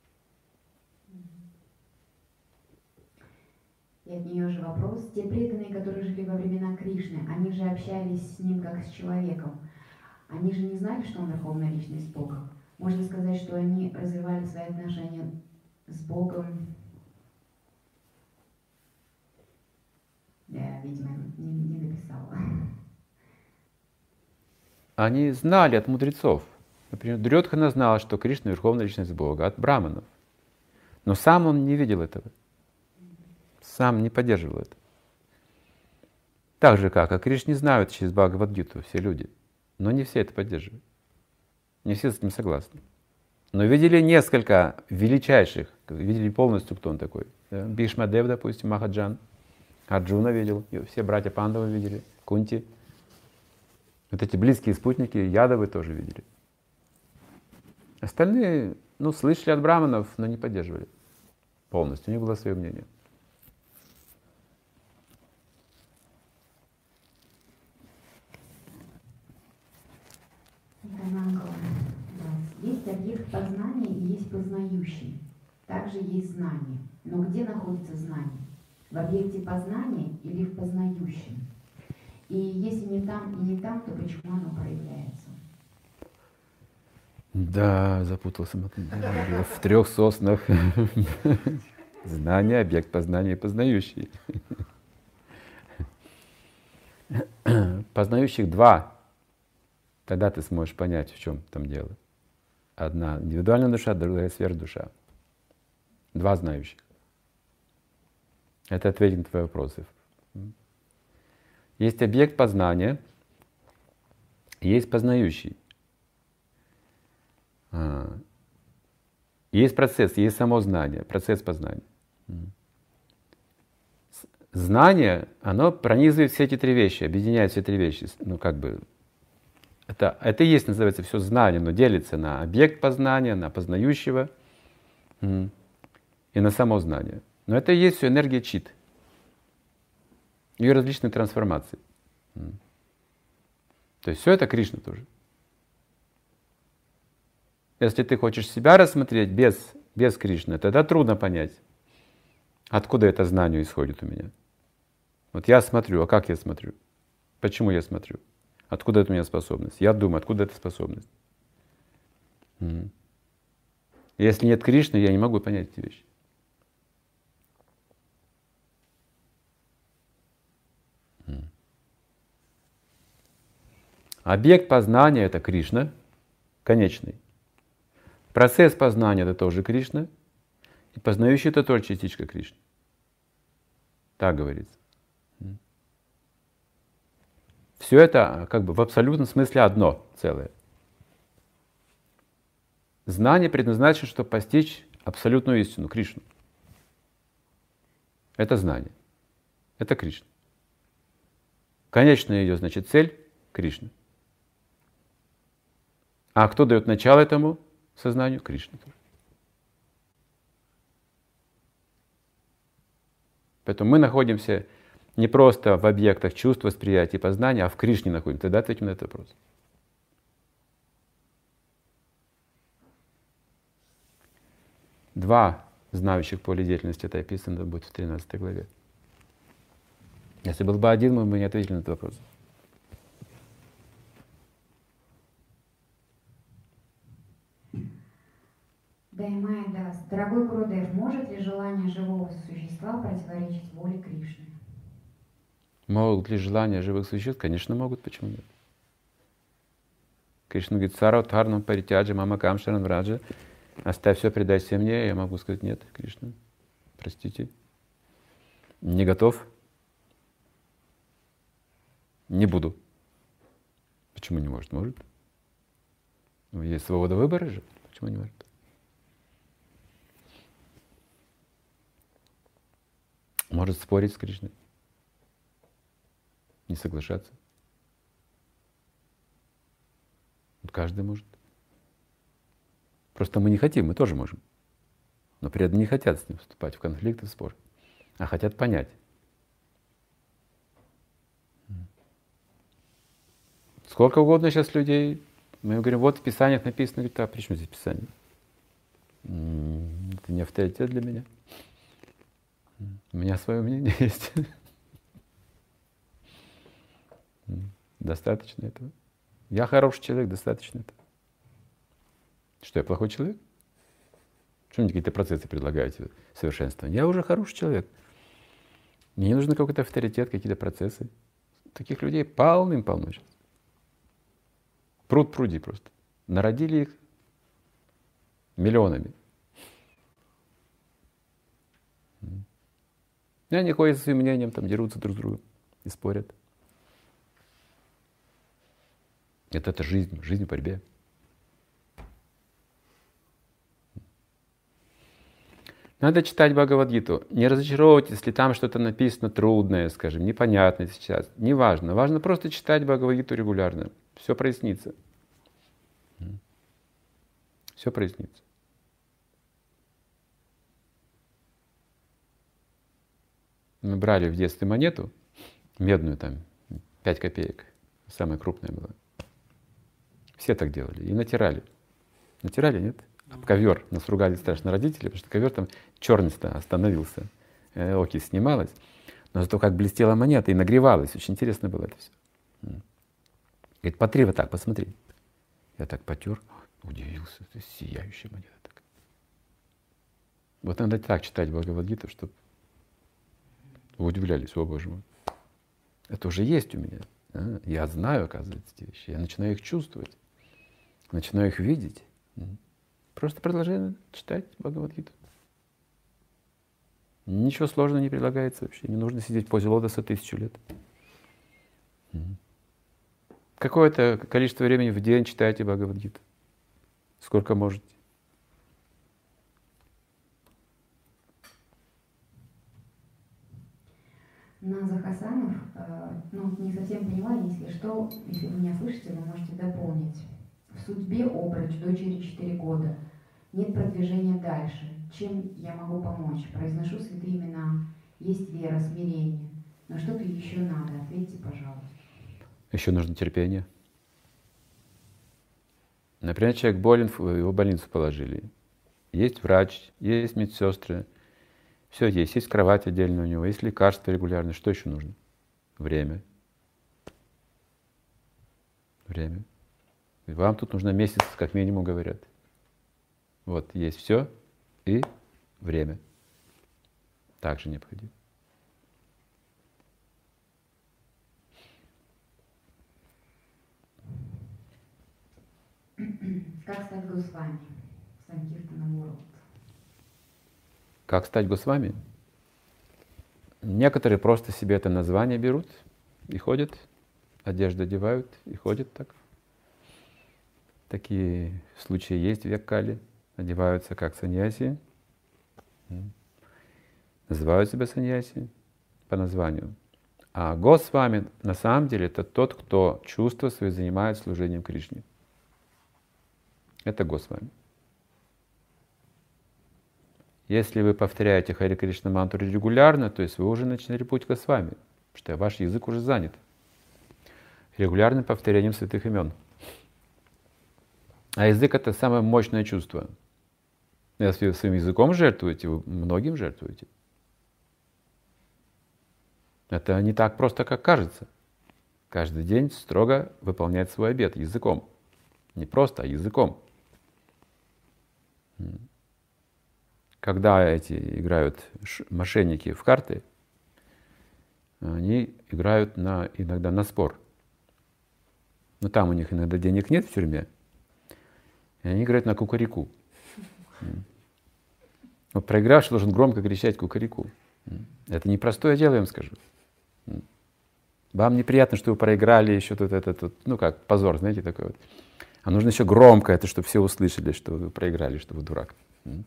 Speaker 4: И от нее же вопрос. Те преданные, которые жили во времена Кришны, они же общались с ним как с человеком. Они же не знали, что он верховная личность Бога. Можно сказать, что они развивали свои отношения с Богом. Я, видимо, не, не дописала.
Speaker 1: Они знали от мудрецов. Например, Дурьодхана знал, что Кришна — верховная личность Бога, от браманов. Но сам он не видел этого. Сам не поддерживал это. Так же, как о Кришне знают через Бхагавад-гиту все люди. Но не все это поддерживают. Не все с этим согласны. Но видели несколько величайших, видели полностью, кто он такой. Да? Бхишмадев, допустим, Махаджан, Арджуна видел, и все братья Пандавы видели, Кунти. Вот эти близкие спутники Ядавы тоже видели. Остальные, ну, слышали от браманов, но не поддерживали полностью, у них было свое мнение.
Speaker 4: Есть объект познания и есть познающий. Также есть знание. Но где находится знание? В объекте познания или в познающем? И если не там и не там, то почему оно проявляется?
Speaker 1: Да, запутался. В трех соснах. Знание, объект познания и познающий. Познающих два. Тогда ты сможешь понять, в чем там дело. Одна индивидуальная душа, другая сверхдуша. Два знающих. Это ответит на твои вопросы. Есть объект познания, есть познающий. Есть процесс, есть само знание, процесс познания. Знание, оно пронизывает все эти три вещи, объединяет все три вещи. Ну, как бы, это, это и есть, называется, все знание, но делится на объект познания, на познающего и на само знание. Но это и есть все энергия чит. Ее различные трансформации. То есть все это Кришна тоже. Если ты хочешь себя рассмотреть без, без Кришны, тогда трудно понять, откуда это знание исходит у меня. Вот я смотрю, а как я смотрю? Почему я смотрю? Откуда это у меня способность? Я думаю, откуда эта способность? Угу. Если нет Кришны, я не могу понять эти вещи. Угу. Объект познания — это Кришна, конечный. Процесс познания — это тоже Кришна, и познающий — это тоже частичка Кришны. Так говорится. Все это как бы в абсолютном смысле одно целое. Знание предназначено, чтобы постичь абсолютную истину, Кришну. Это знание. Это Кришна. Конечная ее, значит, цель — Кришна. А кто дает начало этому сознанию? Кришна тоже. Поэтому мы находимся не просто в объектах чувств, восприятия, познания, а в Кришне находимся. Тогда ответим на этот вопрос. Два знающих поле деятельности, это описано будет в тринадцатой главе. Если был бы один, мы бы не ответили на этот вопрос.
Speaker 4: Даймая даст. Дорогой Гурудев, может ли желание живого существа противоречить воле Кришны?
Speaker 1: Могут ли желания живых существ? Конечно, могут. Почему нет? Кришна говорит: Саравдхарнам паритяджа мамакам шаранвраджа. Оставь все, предайся мне. Я могу сказать: нет, Кришна, простите. Не готов. Не буду. Почему не может? Может. Ну, есть свобода выбора же. Почему не может? Может спорить с Кришной. Не соглашаться. Вот каждый может. Просто мы не хотим, мы тоже можем. Но при этом не хотят с ним вступать в конфликт и в спор, а хотят понять. Сколько угодно сейчас людей, мы говорим: вот в Писаниях написано, говорит: а при чем здесь Писание? Это не авторитет для меня. У меня свое мнение есть. Достаточно этого. Я хороший человек, достаточно этого. Что, я плохой человек? Почему мне какие-то процессы предлагаете совершенствования? Я уже хороший человек. Мне не нужен какой-то авторитет, какие-то процессы. Таких людей полным-полно сейчас. Пруд пруди просто. Народили их миллионами. И они ходят со своим мнением, там дерутся друг с другом и спорят. Это, это жизнь, жизнь в борьбе. Надо читать Бхагавад-гиту. Не разочаровывайтесь, если там что-то написано трудное, скажем, непонятное сейчас. Не важно. Важно просто читать Бхагавад-гиту регулярно. Все прояснится. Все прояснится. Мы брали в детстве монету, медную там, пять копеек. Самая крупная была. Все так делали. И натирали. Натирали, нет? Об ковер. Нас ругали страшно родители, потому что ковер там черный остановился. Окись снималась. Но зато как блестела монета и нагревалась. Очень интересно было это все. Говорит, потри вот так, посмотри. Я так потер, удивился. Это сияющая монета такая. Вот надо так читать Бхагавад-гиту, чтобы вы удивлялись, о Боже мой. Это уже есть у меня. А? Я знаю, оказывается, эти вещи. Я начинаю их чувствовать. Начинаю их видеть. Просто продолжай читать Бхагавад-гиту. Ничего сложного не предлагается вообще. Не нужно сидеть в позе лотоса тысячу лет. Какое-то количество времени в день читайте Бхагавад-гиту. Сколько можете.
Speaker 4: Наза Хасанов, э, ну, не совсем поняла, если что, если вы меня слышите, вы можете дополнить. В судьбе обруч дочери четыре года. Нет продвижения дальше. Чем я могу помочь? Произношу святые имена. Есть вера, смирение. Но что-то еще надо. Ответьте, пожалуйста.
Speaker 1: Еще нужно терпение. Например, человек болен, его в больницу положили. Есть врач, есть медсестры. Все есть. Есть кровать отдельно у него, есть лекарства регулярно. Что еще нужно? Время. Время. Вам тут нужно месяц, как минимум, говорят. Вот, есть все и время. Также необходимо.
Speaker 4: Как стать Госвами? Санкиртана Ворлд.
Speaker 1: Как стать Госвами? Некоторые просто себе это название берут и ходят, одежду одевают и ходят так. Такие случаи есть в Век-кале. Одеваются как саньяси, называют себя саньяси по названию. А Госвами на самом деле это тот, кто чувства свои занимает служением Кришне. Это Госвами. Если вы повторяете Харе Кришна мантру регулярно, то есть вы уже начали путь Госвами, потому что ваш язык уже занят регулярным повторением святых имен. А язык — это самое мощное чувство. Если вы своим языком жертвуете, вы многим жертвуете. Это не так просто, как кажется. Каждый день строго выполнять свой обет языком. Не просто, а языком. Когда эти играют мошенники в карты, они играют на, иногда на спор. Но там у них иногда денег нет в тюрьме, и они играют на кукареку. Вот проигравший должен громко кричать кукареку. Это непростое дело, я вам скажу. Вам неприятно, что вы проиграли, еще тут это, тут, ну как, позор, знаете, такой вот. А нужно еще громко это, чтобы все услышали, что вы проиграли, что вы дурак.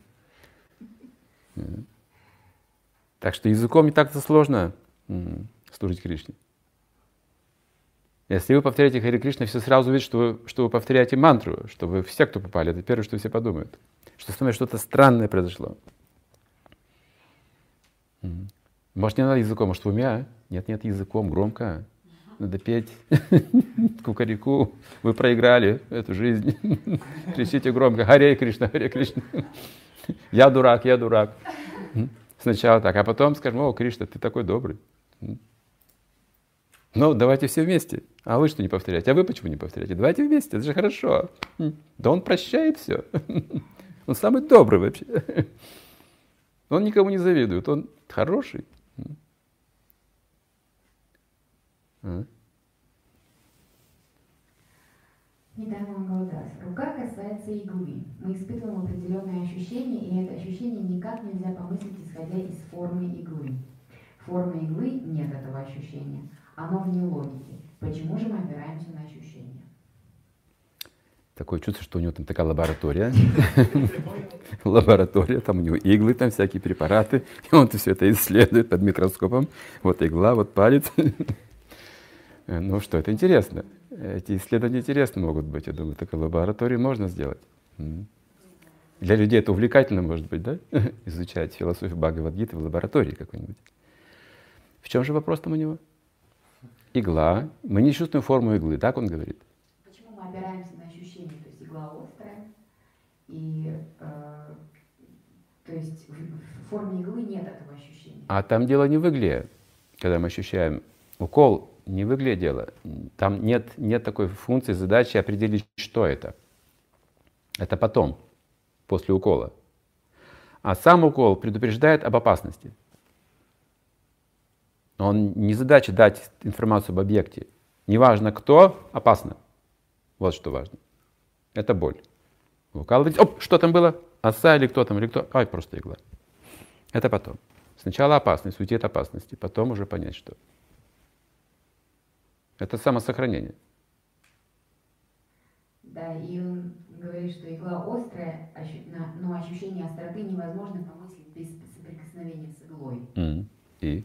Speaker 1: Так что языком не так-то сложно служить Кришне. Если вы повторяете Харе Кришна, все сразу видят, что вы, что вы повторяете мантру, что вы в секту попали. Это первое, что все подумают. Что с вами что-то странное произошло. Может, не надо языком, может, в уме, а? Нет, нет, языком, громко. Надо петь кукареку. Вы проиграли эту жизнь. Кричите громко: Харе Кришна, Харе Кришна. Я дурак, я дурак. Сначала так, а потом скажем: о, Кришна, ты такой добрый. Ну, давайте все вместе. А вы что не повторяете? А вы почему не повторяете? Давайте вместе, это же хорошо. Да он прощает все. Он самый добрый вообще. Он никому не завидует, он хороший. А?
Speaker 4: Недавно Галдас. Рука касается иглы. Мы испытываем определенные ощущения, и это ощущение никак нельзя помыслить, исходя из формы иглы. В форме иглы нет этого ощущения. Оно вне логики. Почему же мы опираемся на ощущения?
Speaker 1: Такое чувство, что у него там такая лаборатория. лаборатория, там у него иглы, там всякие препараты, и он все это исследует под микроскопом. Вот игла, вот палец. Ну что, это интересно. Эти исследования интересны могут быть. Я думаю, такой лаборатории можно сделать. Для людей это увлекательно, может быть, да? Изучать философию Бхагавад-гиты в лаборатории какой-нибудь. В чем же вопрос там у него? Игла. Мы не чувствуем форму иглы, так он говорит.
Speaker 4: Почему мы опираемся на ощущение? То есть игла острая, и э, то есть в форме иглы нет этого ощущения.
Speaker 1: А там дело не в игле. Когда мы ощущаем укол, не в игле дело. Там нет, нет такой функции, задачи определить, что это. Это потом, после укола. А сам укол предупреждает об опасности. Он не задача дать информацию об объекте. Неважно кто, опасно. Вот что важно. Это боль. Вы укалываете, оп, что там было? Оса или кто там, или кто? Ай, просто игла. Это потом. Сначала опасность, уйти от опасности, потом уже понять, что. Это самосохранение.
Speaker 4: Да, и он говорит, что игла острая, но ощущение остроты невозможно помыслить без соприкосновения с иглой.
Speaker 1: Mm. И?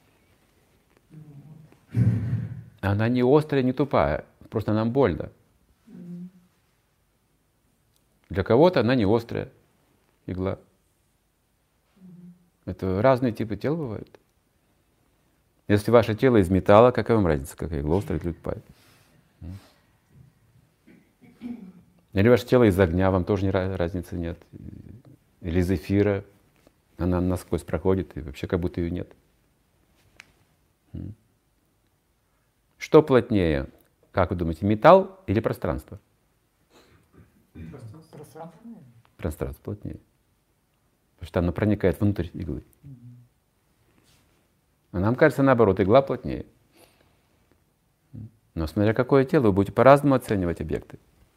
Speaker 1: Она не острая, не тупая, просто нам больно. Mm. Для кого-то она не острая игла. Mm. Это разные типы тел бывают. Если ваше тело из металла, какая вам разница, какая игла острая или тупая? Или ваше тело из огня, вам тоже ни разницы нет. Или из эфира, она насквозь проходит, и вообще как будто ее нет. Что плотнее, как вы думаете, металл или пространство?
Speaker 2: Пространство.
Speaker 1: Пространство плотнее. Потому что оно проникает внутрь иглы. А нам кажется, наоборот, игла плотнее. Но смотря какое тело, вы будете по-разному оценивать объекты.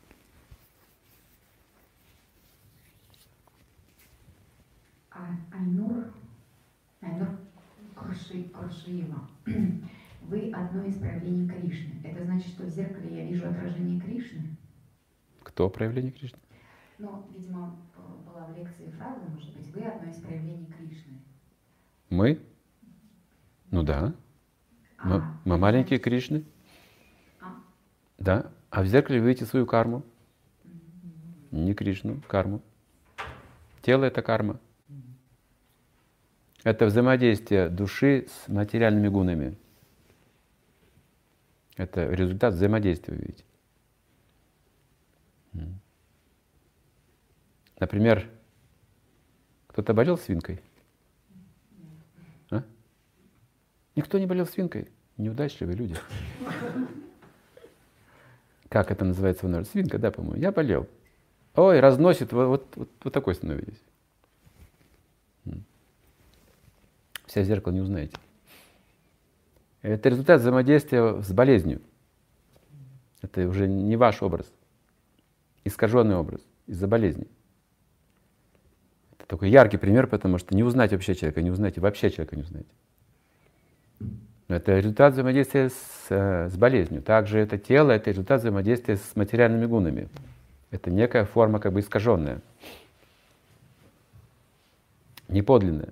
Speaker 4: Айнур, Айнур Крушиева. Вы одно из проявлений Кришны. Это значит, что в зеркале я вижу отражение Кришны?
Speaker 1: Кто проявление Кришны?
Speaker 4: Ну, видимо, была в лекции фраза, может быть, вы одно из проявлений Кришны.
Speaker 1: Мы? Ну да. А, мы, мы маленькие Кришны. А? Да. А в зеркале вы видите свою карму. Mm-hmm. Не Кришну, карму. Тело — это карма. Это взаимодействие души с материальными гунами. Это результат взаимодействия, видите. Например, кто-то болел свинкой? А? Никто не болел свинкой. Неудачливые люди. Как это называется в народе? Свинка, да, по-моему. Я болел. Ой, разносит, вот, вот, вот, вот такой становитесь. Вся зеркало не узнаете. Это результат взаимодействия с болезнью. Это уже не ваш образ. Искаженный образ из-за болезни. Это такой яркий пример, потому что не узнать вообще человека, не узнаете, вообще человека не узнаете. Это результат взаимодействия с, с болезнью. Также это тело, это результат взаимодействия с материальными гунами. Это некая форма как бы искаженная. Неподлинная.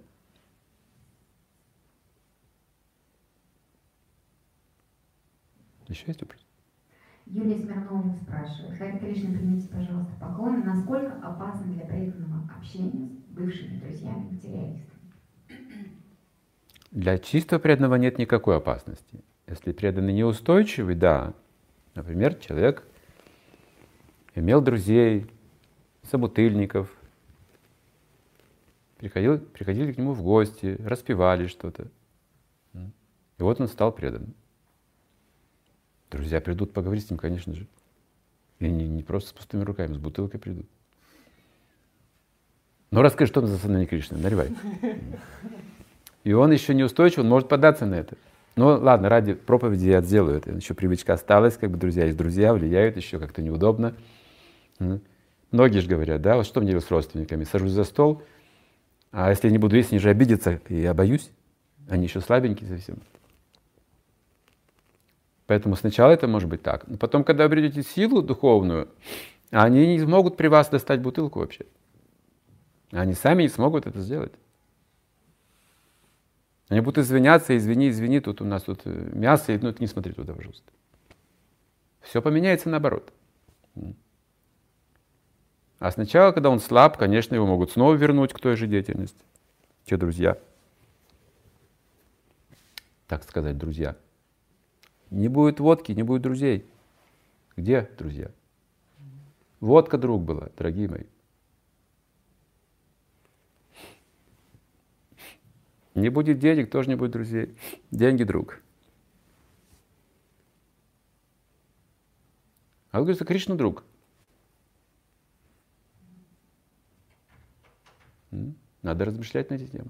Speaker 1: Еще есть вопрос?
Speaker 4: Юлия Смирнова спрашивает. Хари Кришна, примите, пожалуйста, поклон. Насколько опасно для преданного общения с бывшими друзьями-материалистами?
Speaker 1: Для чистого преданного нет никакой опасности. Если преданный неустойчивый, да. Например, человек имел друзей, собутыльников, приходил, приходили к нему в гости, распевали что-то. И вот он стал преданным. Друзья придут поговорить с ним, конечно же. И не, не просто с пустыми руками, с бутылкой придут. Ну расскажи, что за сознание Кришны, наливай. И он еще неустойчив, он может поддаться на это. Ну ладно, ради проповеди я сделаю это. Еще привычка осталась, как бы друзья есть друзья, влияют, еще как-то неудобно. Многие же говорят, да, вот что мне делать с родственниками? Сажусь за стол, а если я не буду есть, они же обидятся, и я боюсь. Они еще слабенькие совсем. Поэтому сначала это может быть так. Но потом, когда обретете силу духовную, они не смогут при вас достать бутылку вообще. Они сами не смогут это сделать. Они будут извиняться, извини, извини, тут у нас тут мясо, ну ты не смотри туда, пожалуйста. Все поменяется наоборот. А сначала, когда он слаб, конечно, его могут снова вернуть к той же деятельности. Те друзья. Так сказать, друзья. Не будет водки, не будет друзей. Где друзья? Водка друг была, дорогие мои. Не будет денег, тоже не будет друзей. Деньги друг. А вы говорите, Кришна друг. Надо размышлять на эти темы.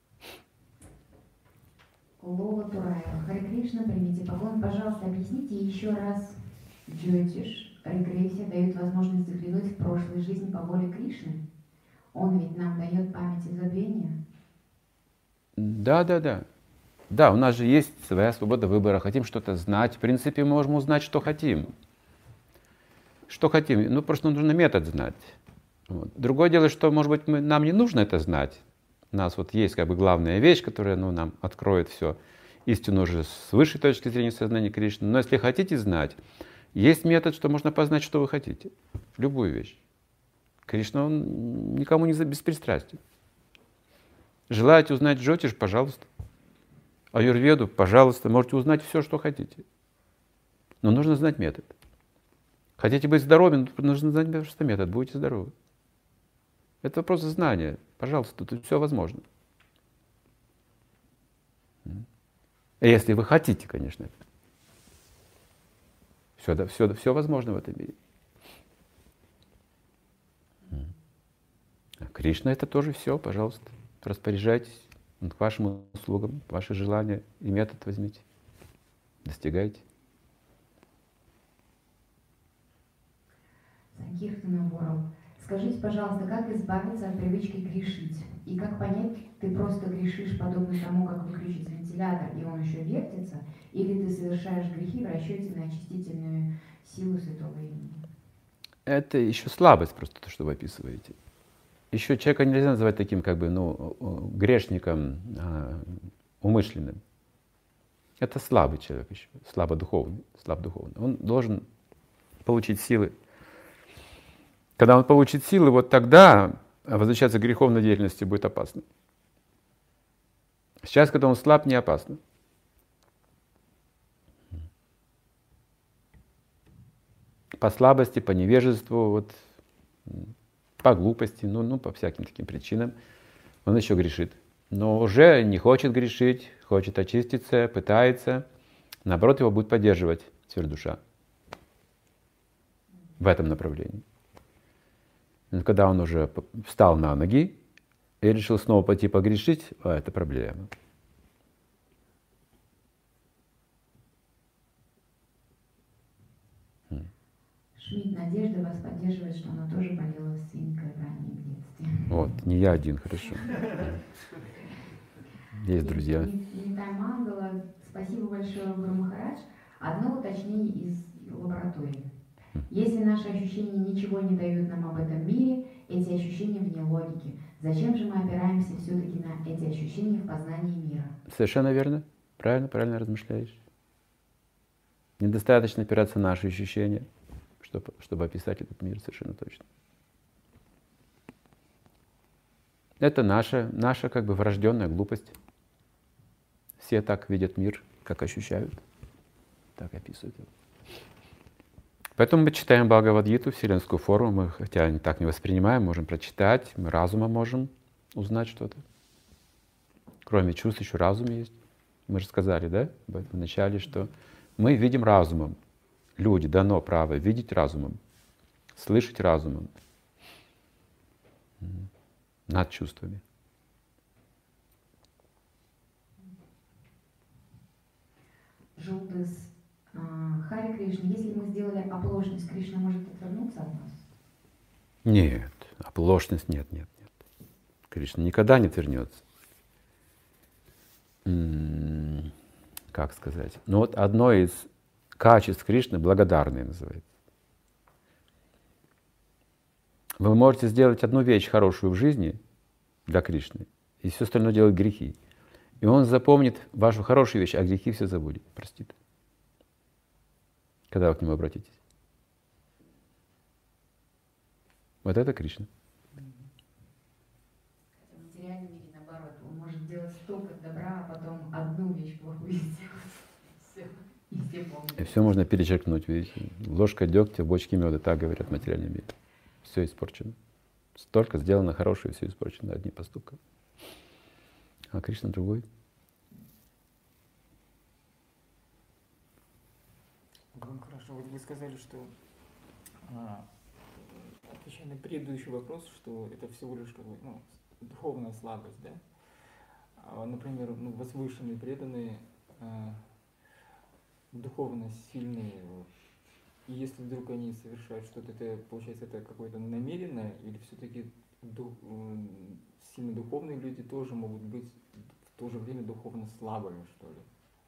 Speaker 4: Лола Тураева. Харе Кришна, примите поклон. Пожалуйста, объясните еще раз. Джотиш, регрессия дает возможность заглянуть в прошлую жизнь по воле Кришны. Он ведь нам дает память и забвение.
Speaker 1: Да, да, да. Да, у нас же есть своя свобода выбора. Хотим что-то знать. В принципе, мы можем узнать, что хотим. Что хотим. Ну, просто нужно метод знать. Вот. Другое дело, что, может быть, мы, нам не нужно это знать. У нас вот есть как бы главная вещь, которая ну, нам откроет все истину уже с высшей точки зрения сознания Кришны. Но если хотите знать, есть метод, что можно познать, что вы хотите. Любую вещь. Кришна, он никому не беспристрастен. Желаете узнать джотиш, пожалуйста. Аюрведу, пожалуйста, можете узнать все, что хотите. Но нужно знать метод. Хотите быть здоровым, нужно знать просто метод, будете здоровы. Это вопрос знания. Пожалуйста, тут все возможно. Если вы хотите, конечно. Все, да, все, все возможно в этом мире. А Кришна — это тоже все, пожалуйста. Распоряжайтесь, он к вашим услугам, ваши желания и метод возьмите. Достигайте.
Speaker 4: Санкиртана Воров. Скажите, пожалуйста, как избавиться от привычки грешить? И как понять, ты просто грешишь подобно тому, как выключить вентилятор, и он еще вертится, или ты совершаешь грехи в расчете на очистительную силу святого имени?
Speaker 1: Это еще слабость просто, то, что вы описываете. Еще человека нельзя называть таким, как бы, ну, грешником а, умышленным. Это слабый человек еще, слабо духовный, слаб духовный. Он должен получить силы. Когда он получит силы, вот тогда возвращаться к греховной деятельности будет опасно. Сейчас, когда он слаб, не опасно. По слабости, по невежеству, вот, по глупости, ну, ну, по всяким таким причинам он еще грешит. Но уже не хочет грешить, хочет очиститься, пытается. Наоборот, его будет поддерживать сверхдуша в этом направлении. Когда он уже встал на ноги и решил снова пойти погрешить, а это проблема.
Speaker 4: Шмидт Надежда вас поддерживает, что она тоже болела свинкой в раннем детстве.
Speaker 1: Вот, не я один, хорошо. Есть друзья.
Speaker 4: Нитай Мангала, спасибо большое, Гуру Махарадж. Одно уточнение из лаборатории. Если наши ощущения ничего не дают нам об этом мире, эти ощущения вне логики. Зачем же мы опираемся все-таки на эти ощущения в познании мира?
Speaker 1: Совершенно верно. Правильно, правильно размышляешь. Недостаточно опираться на наши ощущения, чтобы, чтобы описать этот мир совершенно точно. Это наша, наша как бы врожденная глупость. Все так видят мир, как ощущают, так описывают его. Поэтому мы читаем Бхагавад-гиту, вселенскую форму, мы хотя так не воспринимаем, можем прочитать, мы разумом можем узнать что-то. Кроме чувств еще разум есть. Мы же сказали, да, в начале, что мы видим разумом. Люди дано право видеть разумом, слышать разумом, над чувствами.
Speaker 4: Желтый. Харе Кришна, если мы сделали оплошность, Кришна может отвернуться от нас?
Speaker 1: Нет, оплошность нет, нет, нет. Кришна никогда не отвернется. М-м, как сказать? Ну вот одно из качеств Кришны — благодарные называется. Вы можете сделать одну вещь хорошую в жизни, для Кришны. И все остальное делает грехи. И он запомнит вашу хорошую вещь, а грехи все забудет, простит. Когда вы к нему обратитесь. Вот это Кришна.
Speaker 4: В материальном мире наоборот, он может делать столько добра, а потом одну вещь плохую сделать. Все. И все помнят.
Speaker 1: И все можно перечеркнуть, видите. Ложка дегтя в бочке меда, так говорят в материальном мире. Все испорчено. Столько сделано хорошего, все испорчено одним поступком. А Кришна другой.
Speaker 2: Ну, хорошо, вот вы сказали, что, а, отвечая на предыдущий вопрос, что это всего лишь как бы, ну, духовная слабость, да? А, например, ну, возвышенные, преданные, а, духовно сильные, и если вдруг они совершают что-то, это, получается, это какое-то намеренное, или все-таки дух, сильно духовные люди тоже могут быть в то же время духовно слабыми, что ли?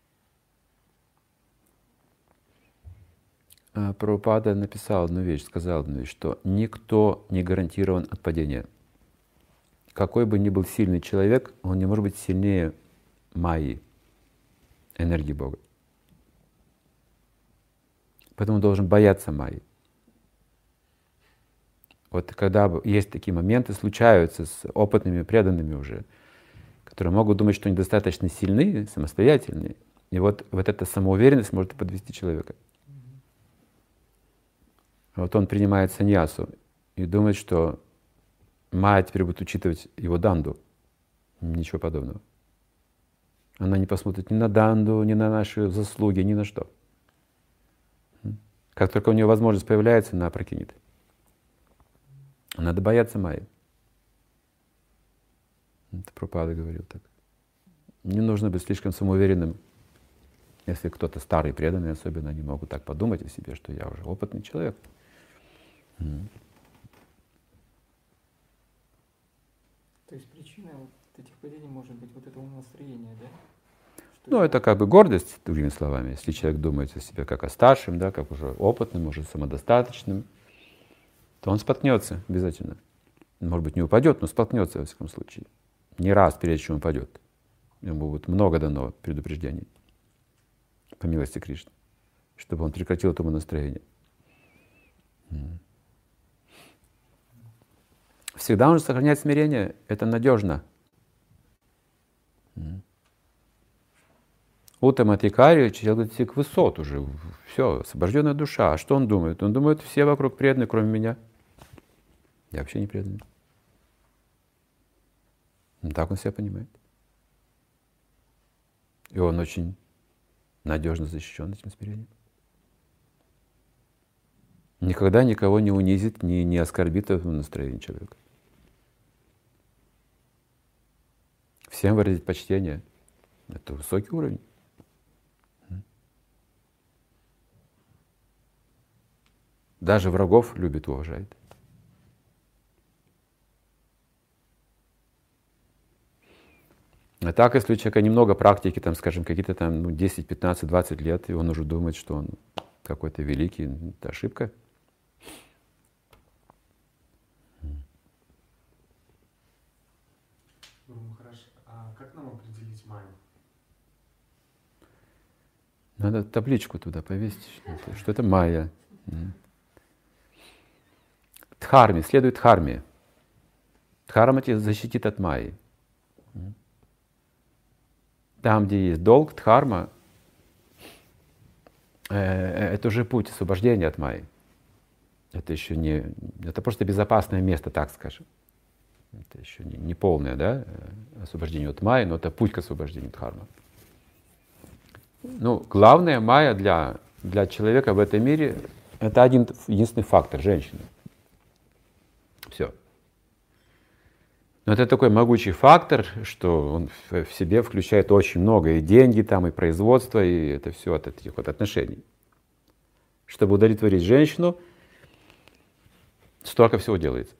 Speaker 1: Прабхупада написал одну вещь, сказал одну вещь, что никто не гарантирован от падения. Какой бы ни был сильный человек, он не может быть сильнее майи, энергии Бога. Поэтому он должен бояться майи. Вот когда есть такие моменты, случаются с опытными, преданными уже, которые могут думать, что они достаточно сильны, самостоятельные, и вот, вот эта самоуверенность может подвести человека. Вот он принимает саньясу и думает, что майя теперь будет учитывать его данду. Ничего подобного. Она не посмотрит ни на данду, ни на наши заслуги, ни на что. Как только у нее возможность появляется, она опрокинет. Надо бояться майи. Это Прабхупада говорил так. Не нужно быть слишком самоуверенным. Если кто-то старый, преданный особенно, они могут так подумать о себе, что я уже опытный человек.
Speaker 2: То есть причина вот этих падений может быть вот это умонастроение, да? Что
Speaker 1: Ну, это как бы гордость, другими словами. Если человек думает о себе как о старшем, да, как уже опытным, уже самодостаточным, то он споткнется обязательно. Может быть, не упадет, но споткнется во всяком случае. Не раз, прежде чем упадет. Ему будет много дано предупреждений, по милости Кришны, чтобы он прекратил это умонастроение. Всегда нужно сохранять смирение, это надежно. Уттаматикари, человек достиг высот уже, все, освобожденная душа. А что он думает? Он думает, все вокруг преданные, кроме меня. Я вообще не преданный. Ну, так он себя понимает. И он очень надежно защищен этим смирением. Никогда никого не унизит, не, не оскорбит это настроение человека. Всем выразить почтение. Это высокий уровень. Даже врагов любит, уважает. А так, если у человека немного практики, там, скажем, какие-то там ну, десять, пятнадцать, двадцать лет, и он уже думает, что он какой-то великий, это ошибка.
Speaker 3: Хорошо. А как нам определить майю?
Speaker 1: Надо табличку туда повесить, что это майя. Дхарме, следует дхарме. Дхарма тебя защитит от майи. Там, где есть долг, дхарма, э, это уже путь освобождения от майи. Это еще не, это просто безопасное место, так скажем. Это еще не, не полное, да, освобождение от майи, но это путь к освобождению дхармы. Ну, главная майя для, для человека в этом мире — это один единственный фактор — женщина. Все. Но это такой могучий фактор, что он в себе включает очень много и деньги, там, и производство, и это все от этих вот отношений. Чтобы удовлетворить женщину, столько всего делается.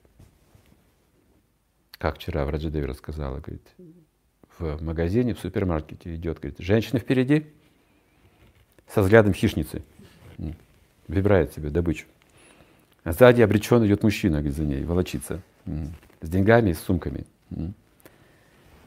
Speaker 1: Как вчера Враджадеви рассказала, говорит, в магазине, в супермаркете идет, говорит, женщина впереди со взглядом хищницы, выбирает себе добычу. А сзади обреченно идет мужчина, говорит, за ней, волочится, с деньгами и с сумками.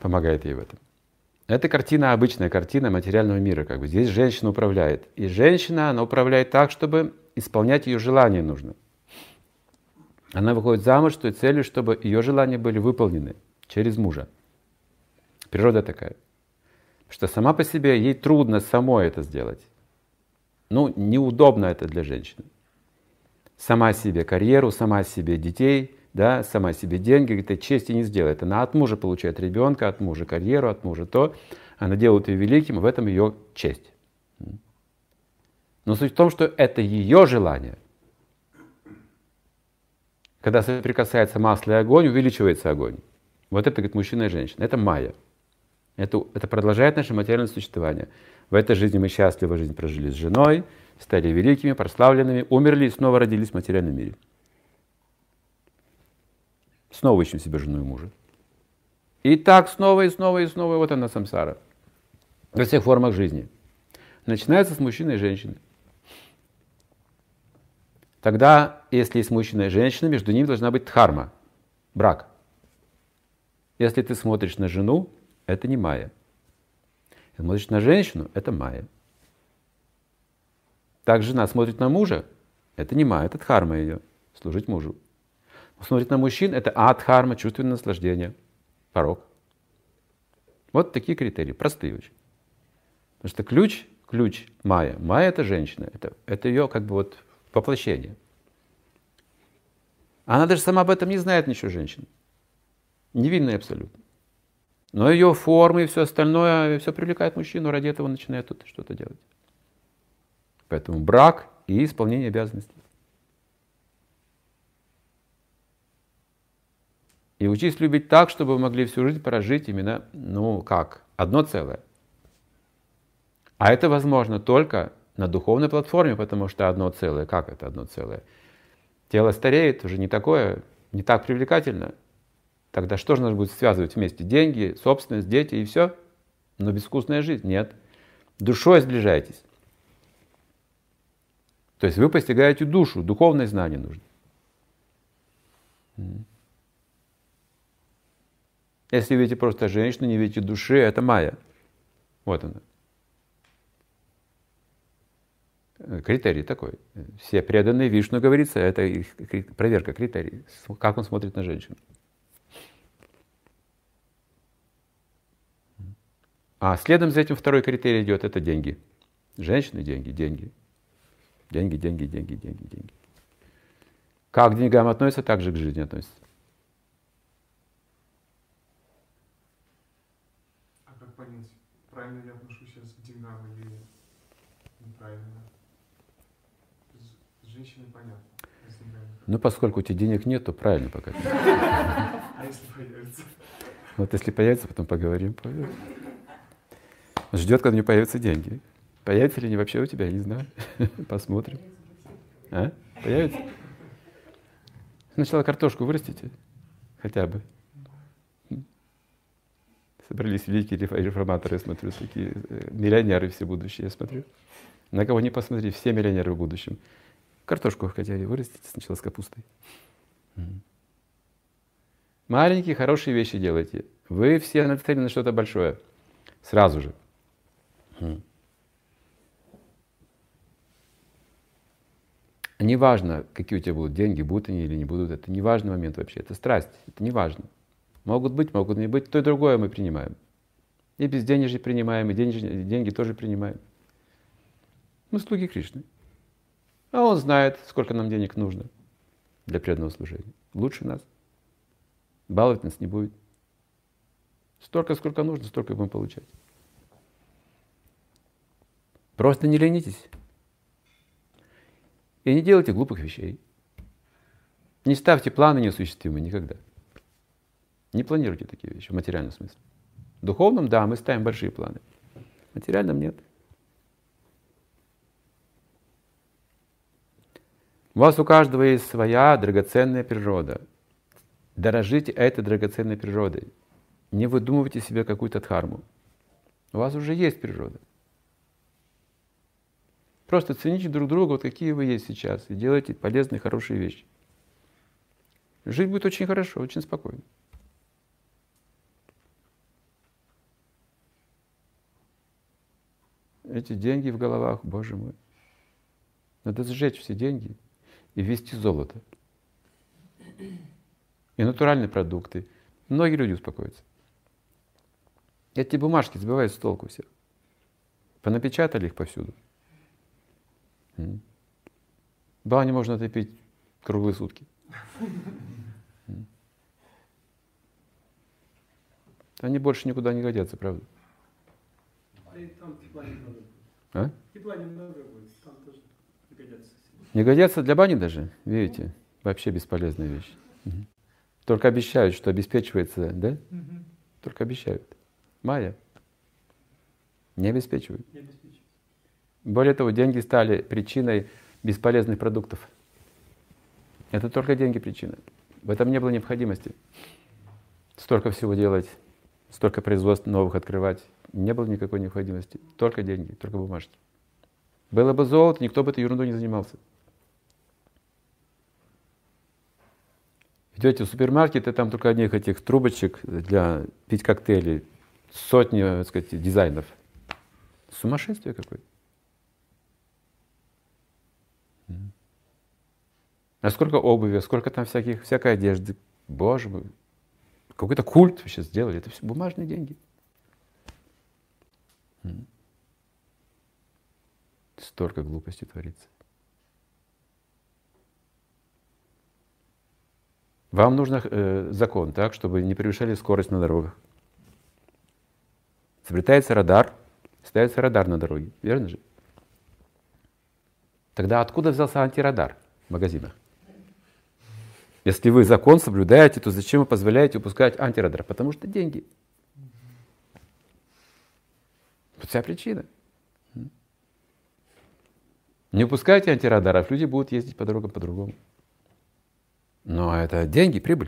Speaker 1: помогает ей в этом. Это картина, обычная картина материального мира. Как бы. Здесь женщина управляет. И женщина, она управляет так, чтобы исполнять ее желания нужно. Она выходит замуж с той целью, чтобы ее желания были выполнены через мужа. Природа такая. Потому что сама по себе ей трудно самой это сделать. Ну, неудобно это для женщины. Сама себе карьеру, сама себе детей, да, сама себе деньги, это чести не сделает. Она от мужа получает ребенка, от мужа карьеру, от мужа то. Она делает ее великим, и в этом ее честь. Но суть в том, что это ее желание. Когда соприкасается масло и огонь, увеличивается огонь. Вот это, говорит, мужчина и женщина. Это майя. Это, это продолжает наше материальное существование. В этой жизни мы счастливо жизнь прожили с женой, стали великими, прославленными, умерли и снова родились в материальном мире. Снова ищем себе жену и мужа. И так снова и снова и снова, вот она самсара. Во всех формах жизни. Начинается с мужчины и женщины. Тогда, если есть мужчина и женщина, между ними должна быть дхарма, брак. Если ты смотришь на жену, это не майя. Если смотришь на женщину, это майя. Так жена смотрит на мужа, это не майя, это дхарма ее, служить мужу. Смотрит на мужчин, это адхарма, чувственное наслаждение, порок. Вот такие критерии, простые очень. Потому что ключ, ключ майя. Майя — это женщина, это, это ее как бы вот воплощение. Она даже сама об этом не знает, ничего, женщина. Невинная абсолютно. Но ее формы и все остальное, все привлекает мужчину, ради этого начинает тут что-то делать. Поэтому брак и исполнение обязанностей. И учись любить так, чтобы вы могли всю жизнь прожить именно, ну как, одно целое. А это возможно только на духовной платформе, потому что одно целое, как это одно целое? Тело стареет, уже не такое, не так привлекательно. Тогда что же нас будет связывать вместе? Деньги, собственность, дети и все? Но безвкусная жизнь? Нет. Душой сближаетесь. То есть вы постигаете душу, духовное знание нужно. Если видите просто женщину, не видите души, это майя. Вот она. Критерий такой. Все преданные Вишну, говорится, это их проверка критерий. Как он смотрит на женщину. А следом за этим второй критерий идет, это деньги. Женщины, деньги, деньги. Деньги, деньги, деньги, деньги, деньги. Как к деньгам относятся, так же к жизни относятся.
Speaker 3: А как понять, правильно я отношусь сейчас к деньгам или неправильно? С женщиной понятно. С деньгами.
Speaker 1: Ну, поскольку у тебя денег нет, то правильно пока.
Speaker 3: А если появится?
Speaker 1: Вот если появится, потом поговорим. Ждет, когда у него появятся деньги. Появятся ли они вообще у тебя, я не знаю. Посмотрим. А? Появится? Сначала картошку вырастите. Хотя бы. Собрались великие реформаторы, я смотрю, такие миллионеры все будущие, я смотрю. На кого не посмотри, все миллионеры в будущем. Картошку хотели вырастить сначала с капустой. Маленькие, хорошие вещи делайте. Вы все нацелены на что-то большое. Сразу же. Неважно, какие у тебя будут деньги, будут они или не будут, это не важный момент вообще, это страсть, это не важно. Могут быть, могут не быть, то и другое мы принимаем. И безденежье принимаем, и денежные, деньги тоже принимаем. Мы слуги Кришны. А он знает, сколько нам денег нужно для преданного служения. Лучше нас. Баловать нас не будет. Столько, сколько нужно, столько и будем получать. Просто не ленитесь. И не делайте глупых вещей. Не ставьте планы неосуществимые никогда. Не планируйте такие вещи в материальном смысле. В духовном, да, мы ставим большие планы. В материальном нет. У вас у каждого есть своя драгоценная природа. Дорожите этой драгоценной природой. Не выдумывайте себе какую-то дхарму. У вас уже есть природа. Просто цените друг друга, вот какие вы есть сейчас, и делайте полезные, хорошие вещи. Жить будет очень хорошо, очень спокойно. эти деньги в головах, Боже мой. Надо сжечь все деньги и ввести золото. И натуральные продукты. Многие люди успокоятся. Эти бумажки сбивают с толку всех. Понапечатали их повсюду. В бане можно топить круглые сутки. Они больше никуда не годятся, правда?
Speaker 5: И там тепла немного будет.
Speaker 1: А?
Speaker 5: Тепла немного будет, там тоже не годятся.
Speaker 1: Не годятся для бани даже, видите? Вообще бесполезная вещь. Угу. Только обещают, что обеспечивается, да?
Speaker 5: Угу.
Speaker 1: Только обещают. Майя. Не обеспечивают.
Speaker 5: Не обеспечивают.
Speaker 1: Более того, деньги стали причиной бесполезных продуктов. Это только деньги причина. В этом не было необходимости. Столько всего делать, столько производств новых открывать. Не было никакой необходимости. Только деньги, только бумажки. Было бы золото, никто бы этой ерундой не занимался. Идете в супермаркет, и там только одних этих трубочек для пить коктейли. Сотни, так сказать, дизайнов. Сумасшествие какое-то. А сколько обуви, сколько там всяких, всякой одежды. Боже мой. Какой-то культ вообще сделали. Это все бумажные деньги. Столько глупостей творится. Вам нужен э, закон, так, чтобы не превышали скорость на дорогах. Изобретается радар, ставится радар на дороге. Верно же? Тогда откуда взялся антирадар в магазинах? Если вы закон соблюдаете, то зачем вы позволяете упускать антирадар? Потому что деньги. Вот вся причина. Не упускайте антирадаров, люди будут ездить по дорогам по-другому. Но это деньги, прибыль.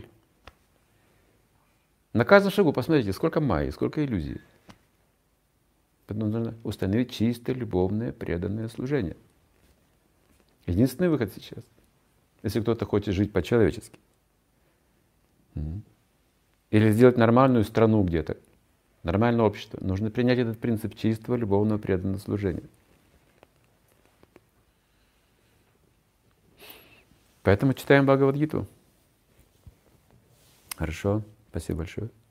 Speaker 1: На каждом шагу посмотрите, сколько майи, сколько иллюзий. Поэтому нужно установить чистое, любовное, преданное служение. Единственный выход сейчас. Если кто-то хочет жить по-человечески. Или сделать нормальную страну где-то, нормальное общество, нужно принять этот принцип чистого, любовного, преданного служения. Поэтому читаем Бхагавад-гиту. Хорошо, спасибо большое.